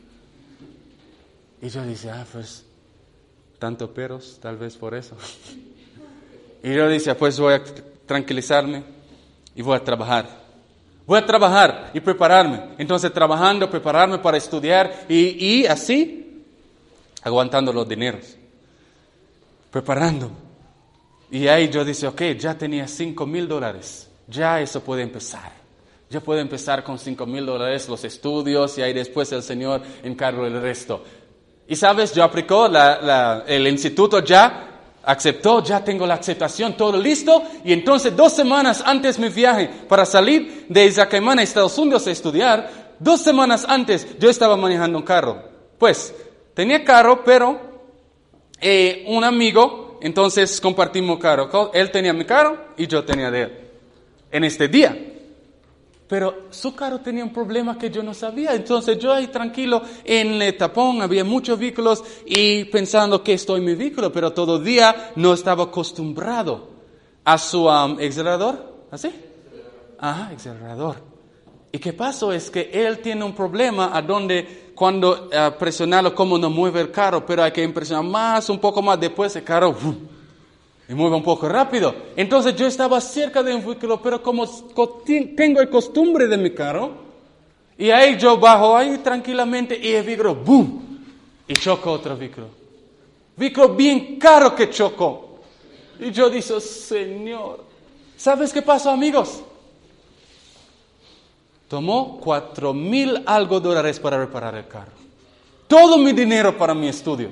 Y yo dije, ah, pues, tanto peros, tal vez por eso. Y yo decía, pues voy a tranquilizarme y voy a trabajar. Voy a trabajar y prepararme. Entonces, trabajando, prepararme para estudiar y, y así, aguantando los dineros. Preparando. Y ahí yo dije, ok, ya tenía cinco mil dólares. Ya eso puede empezar. Ya puedo empezar con cinco mil dólares los estudios y ahí después el Señor encargó el resto. Y sabes, yo aplicó la, la, el instituto ya. Aceptó, ya tengo la aceptación, todo listo. Y entonces dos semanas antes de mi viaje para salir de Izacaimana a Estados Unidos a estudiar, dos semanas antes yo estaba manejando un carro. Pues tenía carro, pero eh, un amigo, entonces compartimos carro. Él tenía mi carro y yo tenía de él en este día. Pero su carro tenía un problema que yo no sabía. Entonces yo ahí tranquilo en el tapón, había muchos vehículos y pensando que estoy en mi vehículo, pero todavía no estaba acostumbrado a su um, acelerador. ¿Así? Ajá, acelerador. ¿Y qué pasó? Es que él tiene un problema a donde cuando uh, presionarlo como no mueve el carro, pero hay que presionar más, un poco más, después el carro ¡uf! Y mueve un poco rápido. Entonces yo estaba cerca de un vehículo, pero como tengo el costumbre de mi carro, y ahí yo bajo ahí tranquilamente y el vehículo, ¡boom! Y chocó otro vehículo. Vehículo bien caro que chocó. Y yo dije, Señor, ¿sabes qué pasó, amigos? Tomó cuatro mil algo dólares para reparar el carro. Todo mi dinero para mi estudio.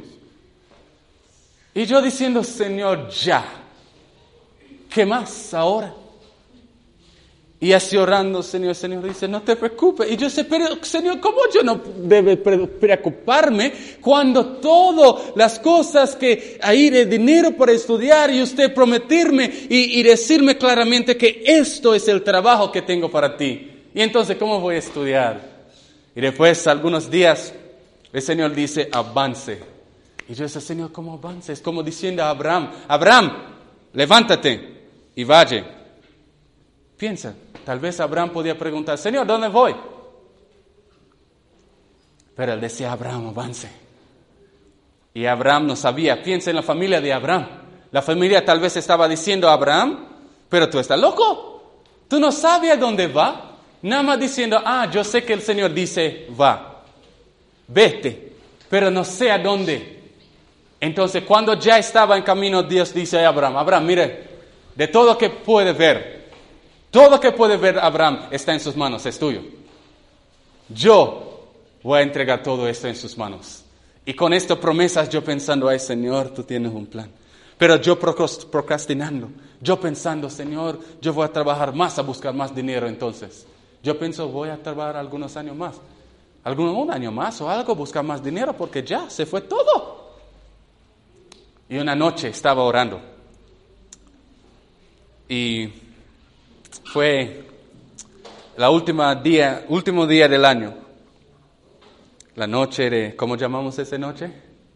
Y yo diciendo, Señor, ya, ¿qué más ahora? Y así orando, Señor, Señor dice, no te preocupes. Y yo sé, pero Señor, ¿cómo yo no debo preocuparme cuando todas las cosas que hay de dinero para estudiar y usted prometerme y, y decirme claramente que esto es el trabajo que tengo para ti? Y entonces, ¿cómo voy a estudiar? Y después, algunos días, el Señor dice, avance. Y yo decía, Señor, ¿cómo avance? Es como diciendo a Abraham, Abraham, levántate y vaya. Piensa, tal vez Abraham podía preguntar, Señor, ¿dónde voy? Pero él decía, Abraham, avance. Y Abraham no sabía, piensa en la familia de Abraham. La familia tal vez estaba diciendo a Abraham, pero tú estás loco. Tú no sabes a dónde va. Nada más diciendo, ah, yo sé que el Señor dice, va, vete, pero no sé a dónde. Entonces, cuando ya estaba en camino, Dios dice a Abraham, Abraham, mire, de todo que puede ver, todo que puede ver Abraham está en sus manos, es tuyo. Yo voy a entregar todo esto en sus manos. Y con estas promesas yo pensando, ay Señor, tú tienes un plan. Pero yo procrastinando, yo pensando, Señor, yo voy a trabajar más, a buscar más dinero entonces. Yo pienso, voy a trabajar algunos años más, algún un año más o algo, buscar más dinero porque ya se fue todo. Y una noche estaba orando. Y fue la última día, último día del año. La noche de, ¿cómo llamamos esa noche?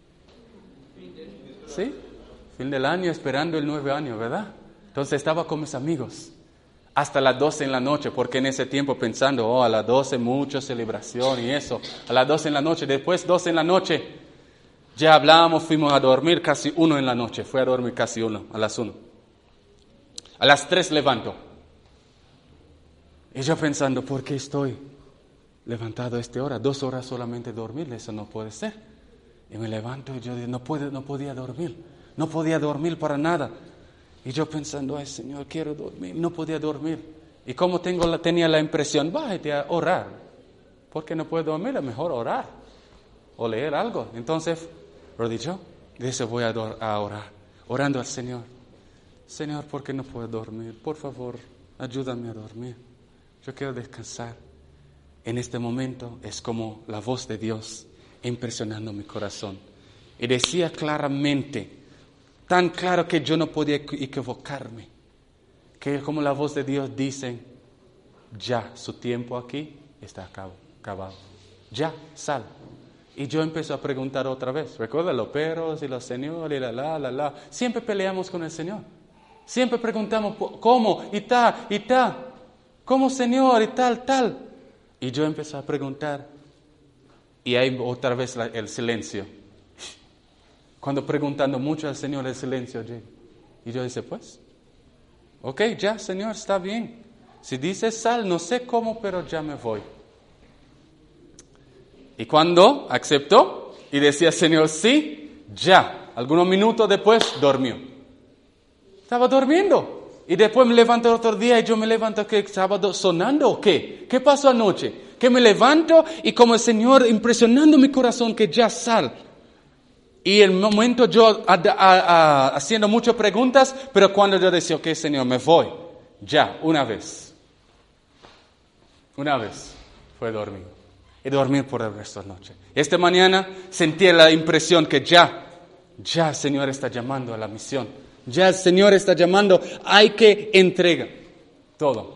¿Sí? Fin del año, esperando el nuevo año, ¿verdad? Entonces estaba con mis amigos. Hasta las doce en la noche, porque en ese tiempo pensando, oh, a las doce mucha celebración y eso. A las doce en la noche, después doce en la noche. Ya hablábamos, fuimos a dormir casi uno en la noche. Fui a dormir casi uno, a las uno. A las tres levanto. Y yo pensando, ¿por qué estoy levantado a esta hora? Dos horas solamente dormir, eso no puede ser. Y me levanto y yo digo, no, puedo, no podía dormir, no podía dormir para nada. Y yo pensando, ay Señor, quiero dormir, no podía dormir. Y como tengo la, tenía la impresión, bájate a orar, porque no puedo dormir, es mejor orar o leer algo. Entonces, rodilló, dice, voy a, do- a orar, orando al Señor. Señor, ¿por qué no puedo dormir? Por favor, ayúdame a dormir. Yo quiero descansar. En este momento es como la voz de Dios impresionando mi corazón. Y decía claramente, tan claro que yo no podía equivocarme, que como la voz de Dios dice, ya, su tiempo aquí está acabado. Ya, sal. Y yo empecé a preguntar otra vez. Recuerda los perros y los señores y la, la, la, la. Siempre peleamos con el Señor. Siempre preguntamos, ¿cómo? Y tal, y tal. ¿Cómo, Señor? Y tal, tal. Y yo empecé a preguntar. Y hay otra vez la, el silencio. Cuando preguntando mucho al Señor, el silencio llega. Y yo dice, pues, ok, ya, Señor, está bien. Si dices sal, no sé cómo, pero ya me voy. Y cuando aceptó y decía, Señor, sí, ya. Algunos minutos después, durmió. Estaba durmiendo. Y después me levanto el otro día y yo me levanto que estaba sonando o qué. ¿Qué pasó anoche? Que me levanto y como el Señor impresionando mi corazón que ya sal. Y el momento yo a, a, a, haciendo muchas preguntas, pero cuando yo decía, ok, Señor, me voy. Ya, una vez. Una vez fue dormir. Y dormir por el resto de la noche. Esta mañana sentí la impresión que ya, ya el Señor está llamando a la misión. Ya el Señor está llamando, hay que entregar todo.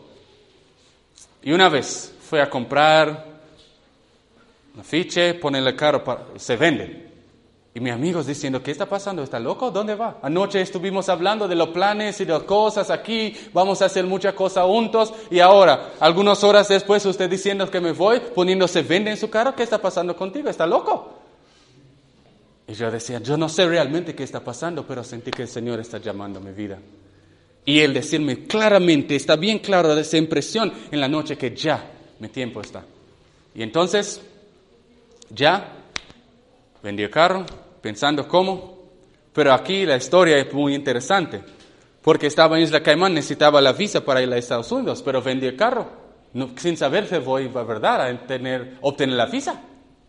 Y una vez fui a comprar un afiche, ponerle caro, para, se vende. Y mis amigos diciendo, ¿qué está pasando? ¿Está loco? ¿Dónde va? Anoche estuvimos hablando de los planes y de las cosas aquí, vamos a hacer muchas cosas juntos. Y ahora, algunas horas después, usted diciendo que me voy, poniéndose vende en su carro, ¿qué está pasando contigo? ¿Está loco? Y yo decía, yo no sé realmente qué está pasando, pero sentí que el Señor está llamando a mi vida. Y Él decirme claramente, está bien claro esa impresión en la noche que ya, mi tiempo está. Y entonces, ya, vendí el carro, pensando cómo, pero aquí la historia es muy interesante, porque estaba en Isla Caimán, necesitaba la visa para ir a Estados Unidos, pero vendí el carro, no, sin saber si voy, ¿verdad?, a tener, obtener la visa.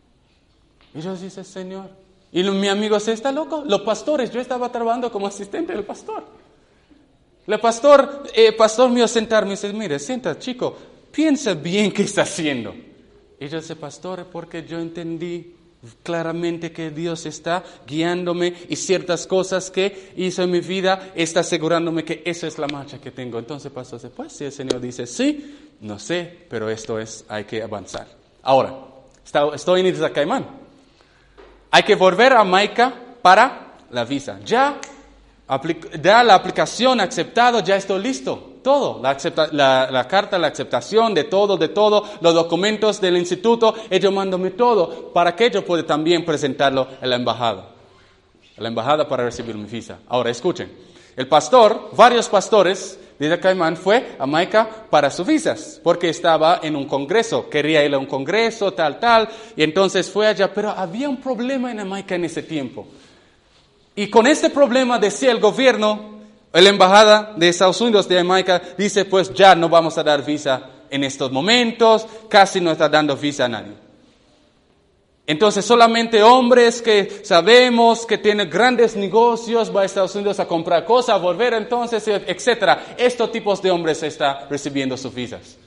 Y yo dije, Señor, y mi amigo se está loco, los pastores, yo estaba trabajando como asistente del pastor. El pastor, el pastor mío sentarme y dice, mire, sienta, chico, piensa bien qué está haciendo. Y yo dije, pastor, porque yo entendí claramente que Dios está guiándome y ciertas cosas que hizo en mi vida está asegurándome que esa es la marcha que tengo. Entonces, pastor, pues si el Señor dice sí, no sé, pero esto es, hay que avanzar. Ahora, estoy en Isla Caimán. Hay que volver a Jamaica para la visa. Ya, ya la aplicación aceptado, ya estoy listo. Todo, la, acepta, la, la carta, la aceptación de todo, de todo, los documentos del instituto, ellos mandándome todo para que yo pueda también presentarlo a la embajada. A la embajada para recibir mi visa. Ahora, escuchen. El pastor, varios pastores de Caimán fue a Jamaica para sus visas, porque estaba en un congreso, quería ir a un congreso, tal, tal, y entonces fue allá, pero había un problema en Jamaica en ese tiempo. Y con este problema decía el gobierno, la embajada de Estados Unidos de Jamaica, dice pues ya no vamos a dar visa en estos momentos, casi no está dando visa a nadie. Entonces solamente hombres que sabemos que tienen grandes negocios, va a Estados Unidos a comprar cosas, a volver entonces, etcétera. Estos tipos de hombres están recibiendo sus visas.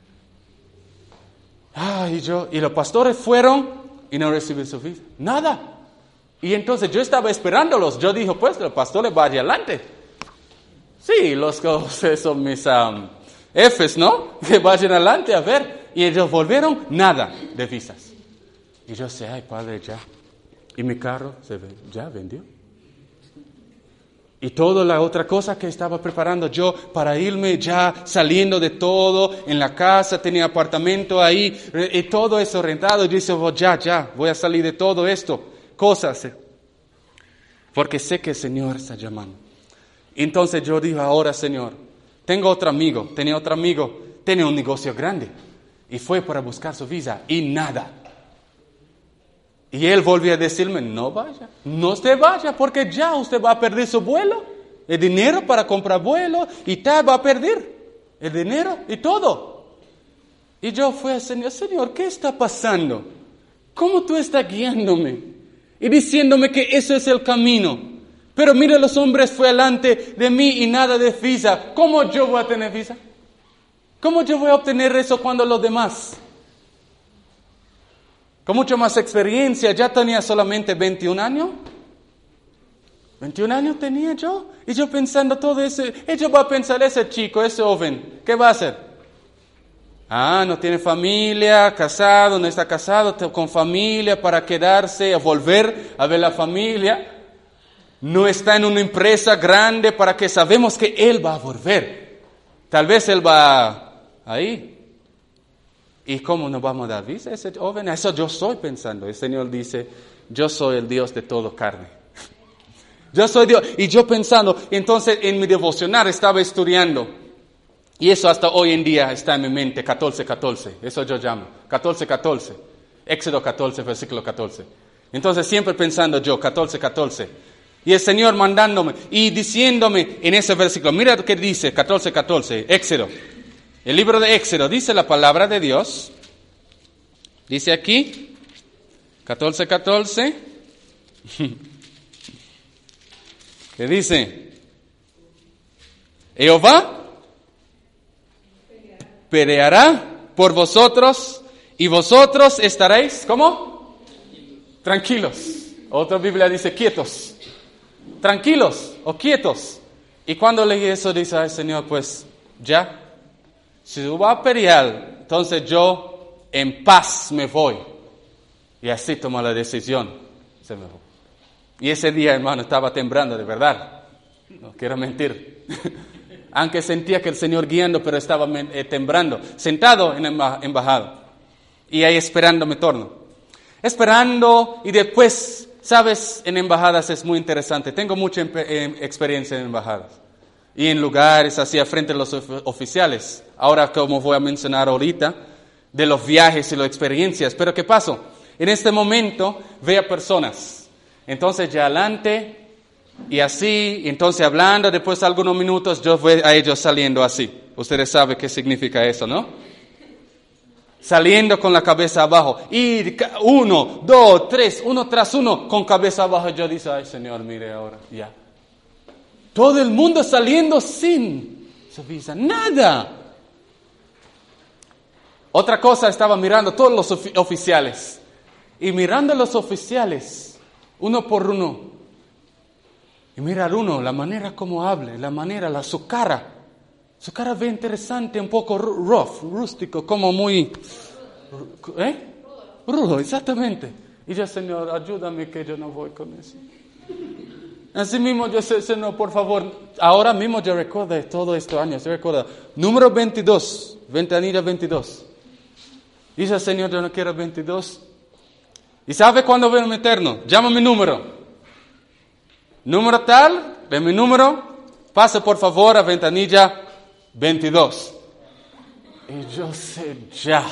Ah, y yo, y los pastores fueron y no recibieron su visa. Nada. Y entonces yo estaba esperándolos. Yo dije, pues, los pastores vayan adelante. Sí, los que son mis um, Fs, ¿no? Que vayan adelante a ver. Y ellos volvieron, nada de visas. Y yo sé, ay, Padre, ya. Y mi carro se ve, ya vendió. Y toda la otra cosa que estaba preparando yo para irme ya saliendo de todo, en la casa, tenía apartamento ahí, y todo eso rentado. Y yo dije, oh, ya, ya, voy a salir de todo esto, cosas. Porque sé que el Señor está llamando. Entonces yo dije, ahora, Señor, tengo otro amigo, tenía otro amigo, tenía un negocio grande. Y fue para buscar su visa y nada. Y él volvió a decirme, no vaya, no se vaya, porque ya usted va a perder su vuelo, el dinero para comprar vuelo, y tal, va a perder el dinero y todo. Y yo fui al Señor, Señor, ¿qué está pasando? ¿Cómo tú estás guiándome? Y diciéndome que eso es el camino. Pero mira, los hombres fue delante de mí y nada de visa. ¿Cómo yo voy a tener visa? ¿Cómo yo voy a obtener eso cuando los demás? Con mucho más experiencia, ya tenía solamente veintiún años. veintiún años tenía yo. Y yo pensando todo eso, ella va a pensar, ese chico, ese joven, ¿qué va a hacer? Ah, no tiene familia, casado, no está casado, con familia para quedarse, a volver a ver la familia. No está en una empresa grande para que sabemos que él va a volver. Tal vez él va ahí. ¿Y cómo nos vamos a dar visa a ese joven? Eso yo estoy pensando. El Señor dice, yo soy el Dios de todo carne. Yo soy Dios. Y yo pensando, entonces en mi devocional estaba estudiando. Y eso hasta hoy en día está en mi mente, catorce catorce. Eso yo llamo, catorce catorce. Éxodo catorce, versículo catorce. Entonces siempre pensando yo, catorce catorce. Y el Señor mandándome y diciéndome en ese versículo, mira lo que dice, catorce catorce, Éxodo. El libro de Éxodo, dice la palabra de Dios, dice aquí, catorce catorce, que dice, Jehová peleará por vosotros y vosotros estaréis, ¿cómo? Tranquilos. Otra Biblia dice quietos, tranquilos o quietos. Y cuando leí eso dice, ay Señor, pues ya. Si tú vas a pelear, entonces yo en paz me voy. Y así tomó la decisión. Se me fue. Y ese día, hermano, estaba temblando de verdad. No quiero mentir. Aunque sentía que el Señor guiando, pero estaba eh, temblando. Sentado en la embajada. Y ahí esperando mi turno. Esperando y después, sabes, en embajadas es muy interesante. Tengo mucha eh, experiencia en embajadas. Y en lugares así frente a los oficiales. Ahora, como voy a mencionar ahorita, de los viajes y las experiencias. Pero ¿qué pasó? En este momento veo personas. Entonces ya adelante y así, y entonces hablando, después de algunos minutos yo veo a ellos saliendo así. Ustedes saben qué significa eso, ¿no? Saliendo con la cabeza abajo. Y uno, dos, tres, uno tras uno, con cabeza abajo. Yo digo, ay Señor, mire ahora, ya. Todo el mundo saliendo sin su visa, nada. Otra cosa, estaba mirando todos los ofi- oficiales. Y mirando a los oficiales, uno por uno. Y mirar uno, la manera como hable, la manera, la su cara. Su cara ve interesante, un poco rough, rústico, como muy... ¿Eh? Rudo, exactamente. Y yo, Señor, ayúdame que yo no voy con eso. Así mismo yo sé, Señor, por favor, ahora mismo yo recuerdo todo estos años, yo recuerdo, número veintidós, ventanilla veintidós. Dice, Señor, yo no quiero veintidós. ¿Y sabe cuándo voy a meternos? Llama mi número. Número tal, de mi número, pase por favor a ventanilla veintidós. Y yo sé, ya.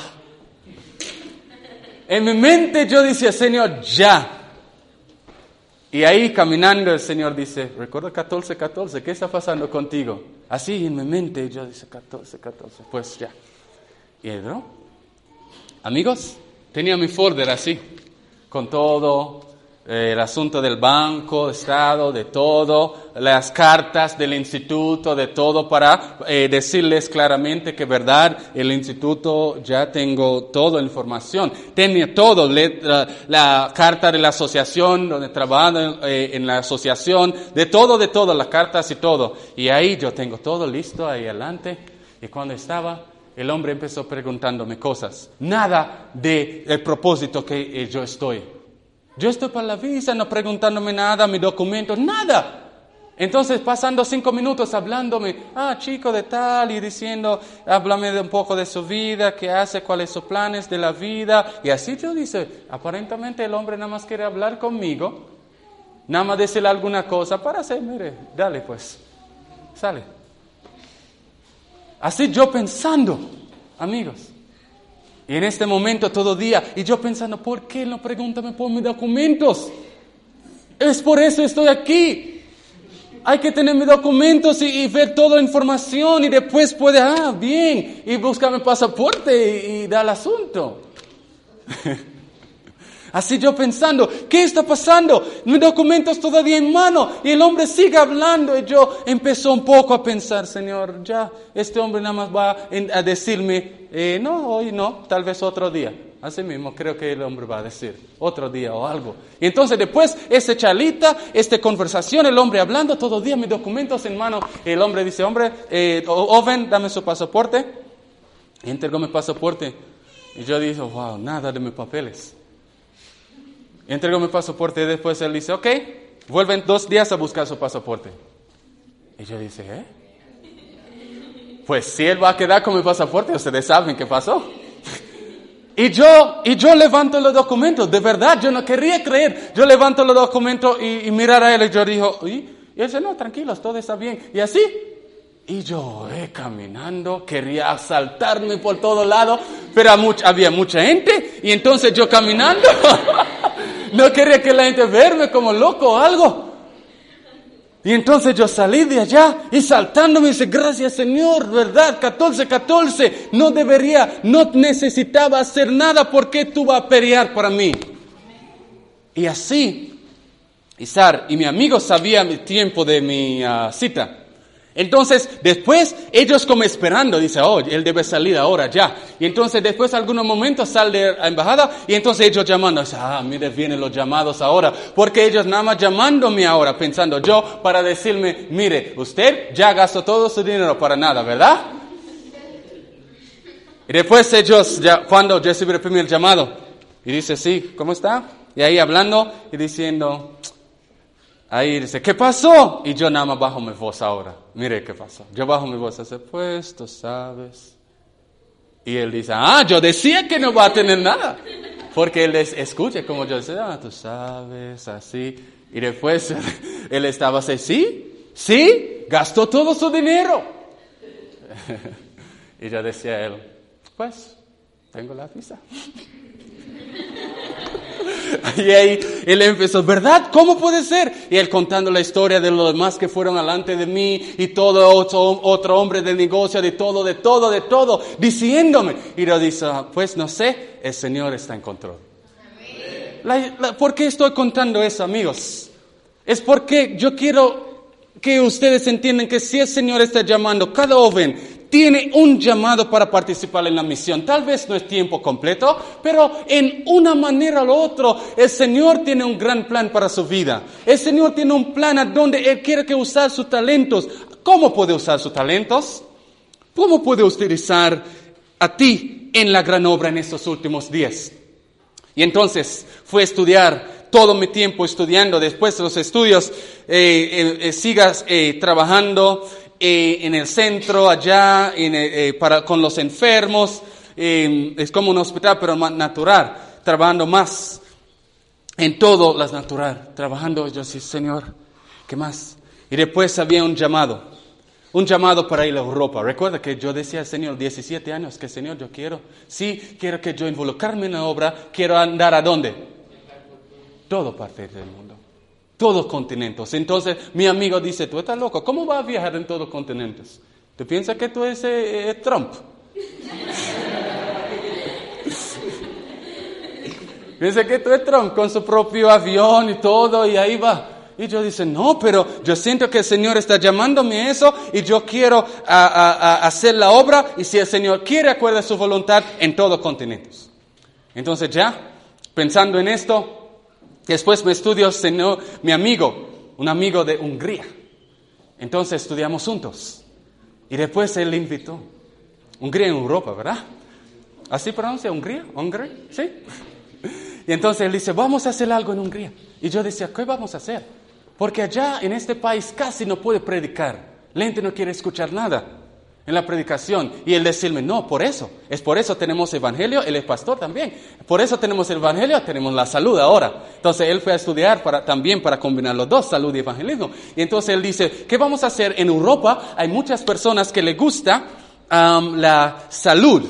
En mi mente yo decía, Señor, ya. Y ahí caminando el Señor dice, recuerda catorce catorce, ¿qué está pasando contigo? Así en mi mente yo dice catorce catorce, pues ya. Y ¿no? Amigos, tenía mi folder así, con todo eh, el asunto del banco, de Estado, de todo, las cartas del instituto, de todo, para eh, decirles claramente que verdad, el instituto ya tengo toda la información. Tenía todo, letra, la carta de la asociación, donde trabajo eh, en la asociación, de todo, de todo, las cartas y todo. Y ahí yo tengo todo listo, ahí adelante. Y cuando estaba, el hombre empezó preguntándome cosas. Nada de el propósito que eh, yo estoy. Yo estoy para la visa, no preguntándome nada, mi documento, nada. Entonces, pasando cinco minutos hablándome, ah, chico de tal, y diciendo, háblame de un poco de su vida, qué hace, cuáles son sus planes de la vida. Y así yo dice, aparentemente el hombre nada más quiere hablar conmigo, nada más decirle alguna cosa para hacer, mire, dale pues, sale. Así yo pensando, amigos. Y en este momento todo día, y yo pensando, ¿por qué no pregúntame por mis documentos? Es por eso estoy aquí. Hay que tener mis documentos y, y ver toda la información y después puede, ah, bien, y buscar mi pasaporte y, y da el asunto. Así yo pensando, ¿qué está pasando? Mis documentos todavía en mano. Y el hombre sigue hablando y yo empezó un poco a pensar, Señor, ya este hombre nada más va a decirme, eh, no, hoy no, tal vez otro día. Así mismo creo que el hombre va a decir, otro día o algo. Y entonces después, esta charlita, esta conversación, el hombre hablando, todo el día mis documentos en mano. El hombre dice, hombre, eh, Oven, dame su pasaporte. Y entregó mi pasaporte. Y yo dije, wow, nada de mis papeles. Entregó mi pasaporte y después él dice, ok, vuelven dos días a buscar su pasaporte. Y yo dije, ¿eh? Pues si él va a quedar con mi pasaporte, ustedes saben qué pasó. Y yo, y yo levanto los documentos, de verdad, yo no quería creer. Yo levanto los documentos y, y mirar a él y yo digo, ¿y? Y él dice, no, tranquilos, todo está bien. Y así, y yo eh, caminando, quería asaltarme por todo lado, pero mucha, había mucha gente, y entonces yo caminando, no quería que la gente verme como loco o algo. Y entonces yo salí de allá y saltándome dice, gracias Señor, ¿verdad? catorce, catorce, no debería, no necesitaba hacer nada porque tú vas a pelear para mí. Y así, Isar y mi amigo sabían el tiempo de mi uh, cita. Entonces, después, ellos como esperando, dice, oh, él debe salir ahora ya. Y entonces, después, algunos momentos, sale de la embajada, y entonces ellos llamando, dice, ah, mire, vienen los llamados ahora. Porque ellos nada más llamándome ahora, pensando yo, para decirme, mire, usted ya gastó todo su dinero para nada, ¿verdad? Y después ellos, ya, cuando recibí el primer llamado, y dice, sí, ¿cómo está? Y ahí hablando, y diciendo... Ahí dice, ¿qué pasó? Y yo nada más bajo mi voz ahora. Mire qué pasó. Yo bajo mi voz, dice, pues tú sabes. Y él dice, ah, yo decía que no va a tener nada. Porque él escucha como yo decía, ah, tú sabes, así. Y después él estaba así, sí, sí, gastó todo su dinero. Y yo decía a él, pues, tengo la visa. Y ahí él empezó, ¿verdad? ¿Cómo puede ser? Y él contando la historia de los demás que fueron delante de mí y todo otro, otro hombre de negocio, de todo, de todo, de todo, diciéndome. Y yo dice, pues no sé, el Señor está en control. La, la, ¿Por qué estoy contando eso, amigos? Es porque yo quiero que ustedes entiendan que si el Señor está llamando, cada joven tiene un llamado para participar en la misión. Tal vez no es tiempo completo, pero en una manera u otra, el Señor tiene un gran plan para su vida. El Señor tiene un plan a donde Él quiere que usar sus talentos. ¿Cómo puede usar sus talentos? ¿Cómo puede utilizar a ti en la gran obra en estos últimos días? Y entonces fue a estudiar todo mi tiempo estudiando. Después de los estudios, eh, eh, eh, sigas eh, trabajando eh, en el centro, allá, en, eh, para, con los enfermos. Eh, es como un hospital, pero más natural. Trabajando más en todo las natural. Trabajando, yo sí, Señor, ¿qué más? Y después había un llamado. Un llamado para ir a Europa. Recuerda que yo decía al Señor, diecisiete años, que Señor, yo quiero, sí, quiero que yo involucrarme en la obra, quiero andar ¿a dónde? Todo parte del mundo, todos continentes. Entonces mi amigo dice, tú estás loco, ¿cómo vas a viajar en todos los continentes? ¿Tú piensas que tú eres eh, eh, Trump? Piensa que tú eres Trump con su propio avión y todo, y ahí va. Y yo dice, no, pero yo siento que el Señor está llamándome a eso y yo quiero a, a, a hacer la obra y si el Señor quiere, acuerda su voluntad en todos los continentes. Entonces ya, pensando en esto, después me estudió señor, mi amigo, un amigo de Hungría. Entonces estudiamos juntos y después él le invitó. Hungría en Europa, ¿verdad? ¿Así pronuncia Hungría? ¿Hungría? ¿Sí? Y entonces él dice, vamos a hacer algo en Hungría. Y yo decía, ¿qué vamos a hacer? Porque allá en este país casi no puede predicar. La gente no quiere escuchar nada en la predicación. Y él decirme, no, por eso. Es por eso tenemos evangelio, él es pastor también. Por eso tenemos el evangelio, tenemos la salud ahora. Entonces él fue a estudiar para, también para combinar los dos, salud y evangelismo. Y entonces él dice, ¿qué vamos a hacer? En Europa hay muchas personas que les gusta um, la salud.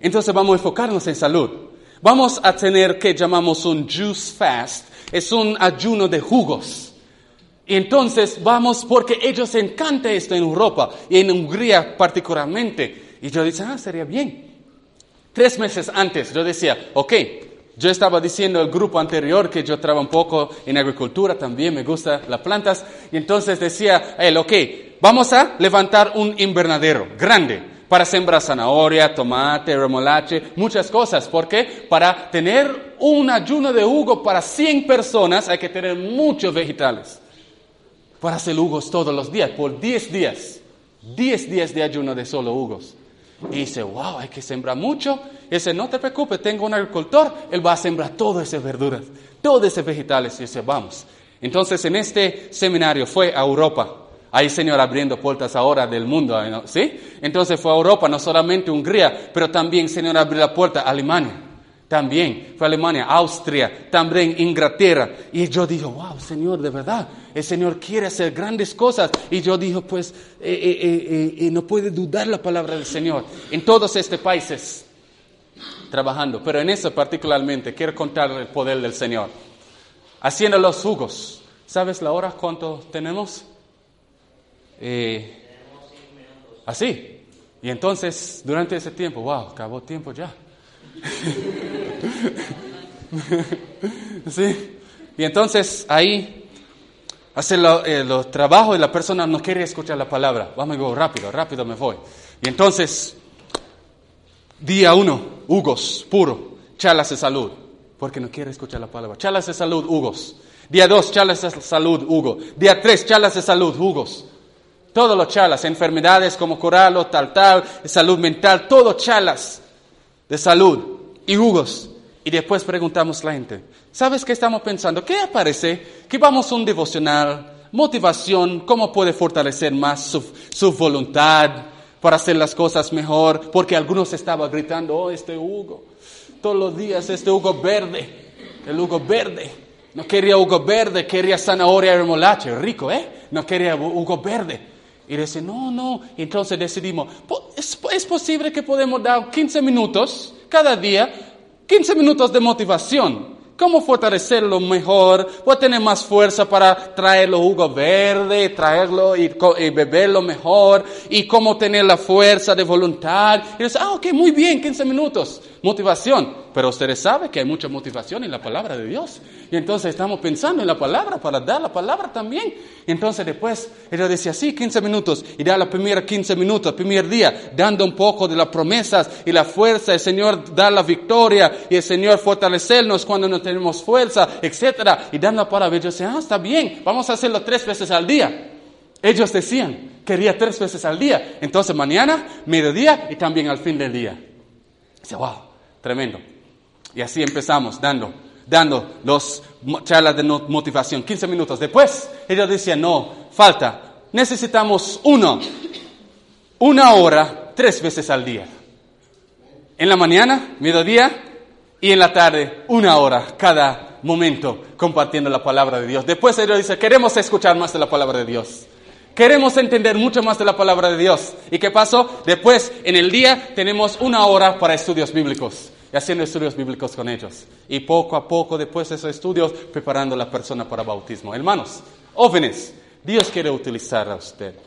Entonces vamos a enfocarnos en salud. Vamos a tener que llamamos un juice fast. Es un ayuno de jugos. Y entonces vamos, porque ellos encanta esto en Europa y en Hungría particularmente. Y yo decía, ah, sería bien. Tres meses antes yo decía, ok, yo estaba diciendo al grupo anterior que yo trabajo un poco en agricultura, también me gustan las plantas. Y entonces decía él, ok, vamos a levantar un invernadero grande para sembrar zanahoria, tomate, remolacha, muchas cosas. ¿Por qué? Para tener un ayuno de jugo para cien personas hay que tener muchos vegetales. Para hacer jugos todos los días, por diez días. diez días de ayuno de solo jugos. Y dice, wow, hay que sembrar mucho. Y dice, no te preocupes, tengo un agricultor, él va a sembrar todas esas verduras, todos esos vegetales. Y dice, vamos. Entonces, en este seminario fue a Europa. Ahí, Señor, abriendo puertas ahora del mundo, ¿sí? Entonces fue a Europa, no solamente Hungría, pero también, Señor, abrió la puerta a Alemania. También fue a Alemania, Austria, también Inglaterra. Y yo dije, wow, Señor, de verdad, el Señor quiere hacer grandes cosas. Y yo dije, pues, eh, eh, eh, eh, no puede dudar la palabra del Señor. En todos estos países, trabajando. Pero en eso particularmente, quiero contar el poder del Señor. Haciendo los jugos. ¿Sabes la hora cuánto tenemos? Eh, así. Y entonces, durante ese tiempo, wow, acabó tiempo ya. Sí. Y entonces ahí hace los eh, lo trabajos y la persona no quiere escuchar la palabra. Vamos a ir rápido, rápido me voy. Y entonces, día uno, jugos, puro, charlas de salud, porque no quiere escuchar la palabra. Charlas de salud, jugos. Día dos, charlas de salud, jugos. Día tres, charlas de salud, jugos. Todos los charlas, enfermedades como curarlo, tal, tal, salud mental, todo charlas de salud y jugos. Y después preguntamos a la gente, ¿sabes qué estamos pensando? ¿Qué aparece? Que vamos a un devocional, motivación, cómo puede fortalecer más su, su voluntad para hacer las cosas mejor. Porque algunos estaban gritando, oh, este jugo, todos los días este jugo verde, el jugo verde. No quería jugo verde, quería zanahoria y remolacha, rico, ¿eh? No quería jugo verde. Y dice, no, no. Y entonces decidimos, ¿es, es posible que podemos dar quince minutos cada día? quince minutos de motivación. ¿Cómo fortalecerlo mejor? Voy a tener más fuerza para traerlo jugo verde, traerlo y, y beberlo mejor. Y cómo tener la fuerza de voluntad. Y dice, ah, ok, muy bien, quince minutos. Motivación. Pero ustedes saben que hay mucha motivación en la palabra de Dios. Y entonces estamos pensando en la palabra para dar la palabra también. Y entonces después ella decía, sí, quince minutos. Y da la primera quince minutos, el primer día, dando un poco de las promesas y la fuerza. El Señor da la victoria y el Señor fortalecernos cuando no tenemos fuerza, etcétera. Y dan la palabra. Ellos decían, ah, está bien, vamos a hacerlo tres veces al día. Ellos decían, quería tres veces al día. Entonces mañana, mediodía y también al fin del día. Dice, wow, tremendo. Y así empezamos dando, dando los charlas de motivación, quince minutos. Después, ellos decían, no, falta, necesitamos uno, una hora, tres veces al día. En la mañana, mediodía, y en la tarde, una hora, cada momento, compartiendo la palabra de Dios. Después ellos dicen, queremos escuchar más de la palabra de Dios. Queremos entender mucho más de la palabra de Dios. ¿Y qué pasó? Después, en el día, tenemos una hora para estudios bíblicos. Y haciendo estudios bíblicos con ellos. Y poco a poco, después de esos estudios, preparando a la persona para bautismo. Hermanos, jóvenes, Dios quiere utilizar a usted.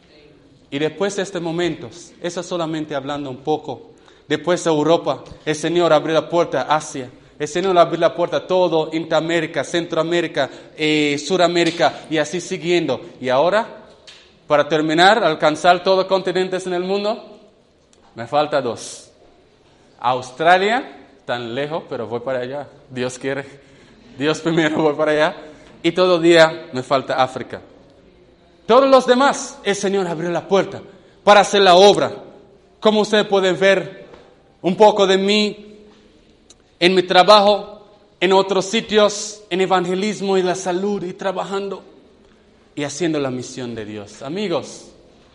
Y después de estos momentos, eso solamente hablando un poco. Después de Europa, el Señor abrió la puerta a Asia. El Señor abrió la puerta a todo, Interamérica, Centroamérica, eh, Suramérica, y así siguiendo. Y ahora, para terminar, alcanzar todos los continentes en el mundo, me falta dos. Australia, tan lejos, pero voy para allá. Dios quiere. Dios primero, voy para allá. Y todo día me falta África. Todos los demás, el Señor abrió la puerta para hacer la obra. Como ustedes pueden ver un poco de mí en mi trabajo, en otros sitios, en evangelismo y la salud y trabajando y haciendo la misión de Dios. Amigos,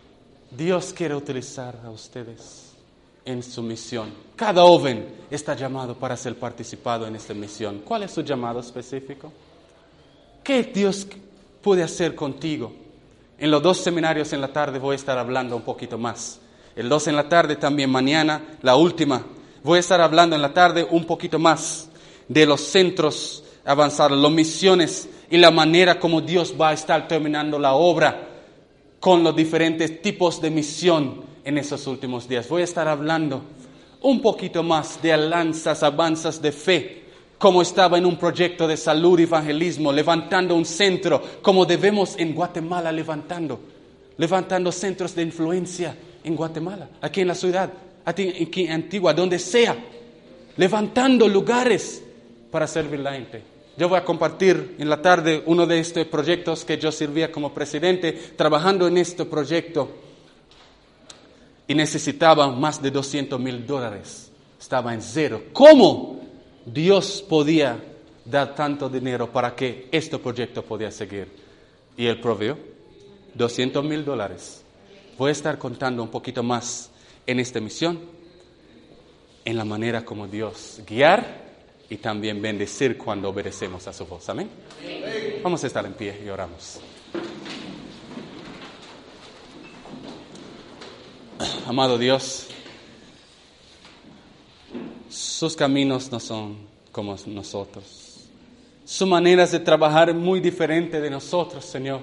Dios quiere utilizar a ustedes en su misión. Cada joven está llamado para ser participado en esta misión. ¿Cuál es su llamado específico? ¿Qué Dios puede hacer contigo? En los dos seminarios en la tarde voy a estar hablando un poquito más. El dos en la tarde también mañana, la última, Voy a estar hablando en la tarde un poquito más de los centros avanzados, las misiones y la manera como Dios va a estar terminando la obra con los diferentes tipos de misión en esos últimos días. Voy a estar hablando un poquito más de alianzas, avanzas de fe, como estaba en un proyecto de salud y evangelismo, levantando un centro, como debemos en Guatemala levantando, levantando centros de influencia en Guatemala, aquí en la ciudad, aquí en Antigua, donde sea, levantando lugares para servir a la gente. Yo voy a compartir en la tarde uno de estos proyectos que yo servía como presidente, trabajando en este proyecto, y necesitaba más de doscientos mil dólares. Estaba en cero. ¿Cómo Dios podía dar tanto dinero para que este proyecto podía seguir? Y Él proveyó doscientos mil dólares. Voy a estar contando un poquito más en esta misión, en la manera como Dios guiar y también bendecir cuando obedecemos a su voz. Amén. Vamos a estar en pie y oramos. Amado Dios, sus caminos no son como nosotros. Su manera de trabajar es muy diferente de nosotros, Señor.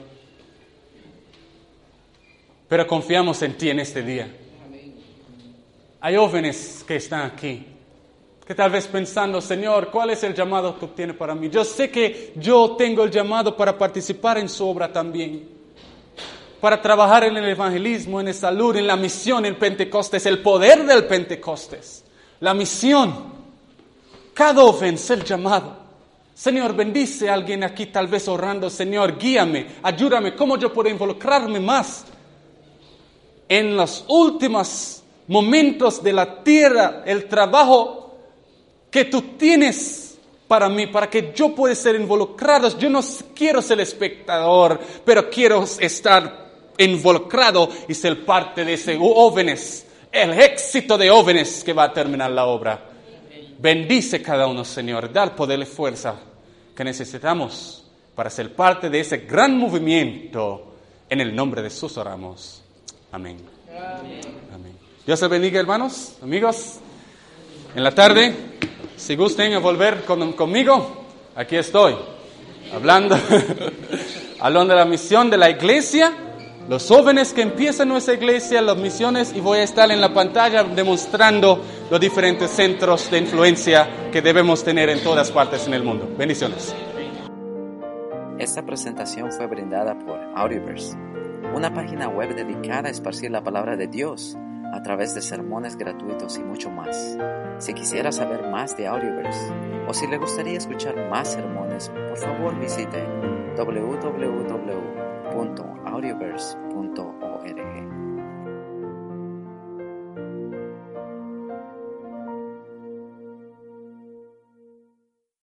Pero confiamos en ti en este día. Hay jóvenes que están aquí, que tal vez pensando, Señor, ¿cuál es el llamado que tiene para mí? Yo sé que yo tengo el llamado para participar en su obra también, para trabajar en el evangelismo, en la salud, en la misión, en Pentecostés, el poder del Pentecostés, la misión. Cada joven es el llamado. Señor, bendice a alguien aquí tal vez orando, Señor, guíame, ayúdame, ¿cómo yo puedo involucrarme más en los últimos momentos de la tierra, el trabajo que tú tienes para mí, para que yo pueda ser involucrado? Yo no quiero ser espectador, pero quiero estar involucrado y ser parte de ese jóvenes, el éxito de jóvenes que va a terminar la obra. Bendice cada uno, Señor, da el poder y fuerza que necesitamos para ser parte de ese gran movimiento. En el nombre de Jesús oramos. Amén. Amén. Amén. Dios les bendiga, hermanos, amigos. En la tarde, si gusten volver con, conmigo, aquí estoy, hablando, hablando de la misión de la iglesia, los jóvenes que empiezan nuestra iglesia, las misiones, y voy a estar en la pantalla demostrando los diferentes centros de influencia que debemos tener en todas partes en el mundo. Bendiciones. Esta presentación fue brindada por Audioverse, una página web dedicada a esparcir la palabra de Dios a través de sermones gratuitos y mucho más. Si quisiera saber más de Audioverse o si le gustaría escuchar más sermones, por favor visite doble u doble u doble u punto audioverse punto org.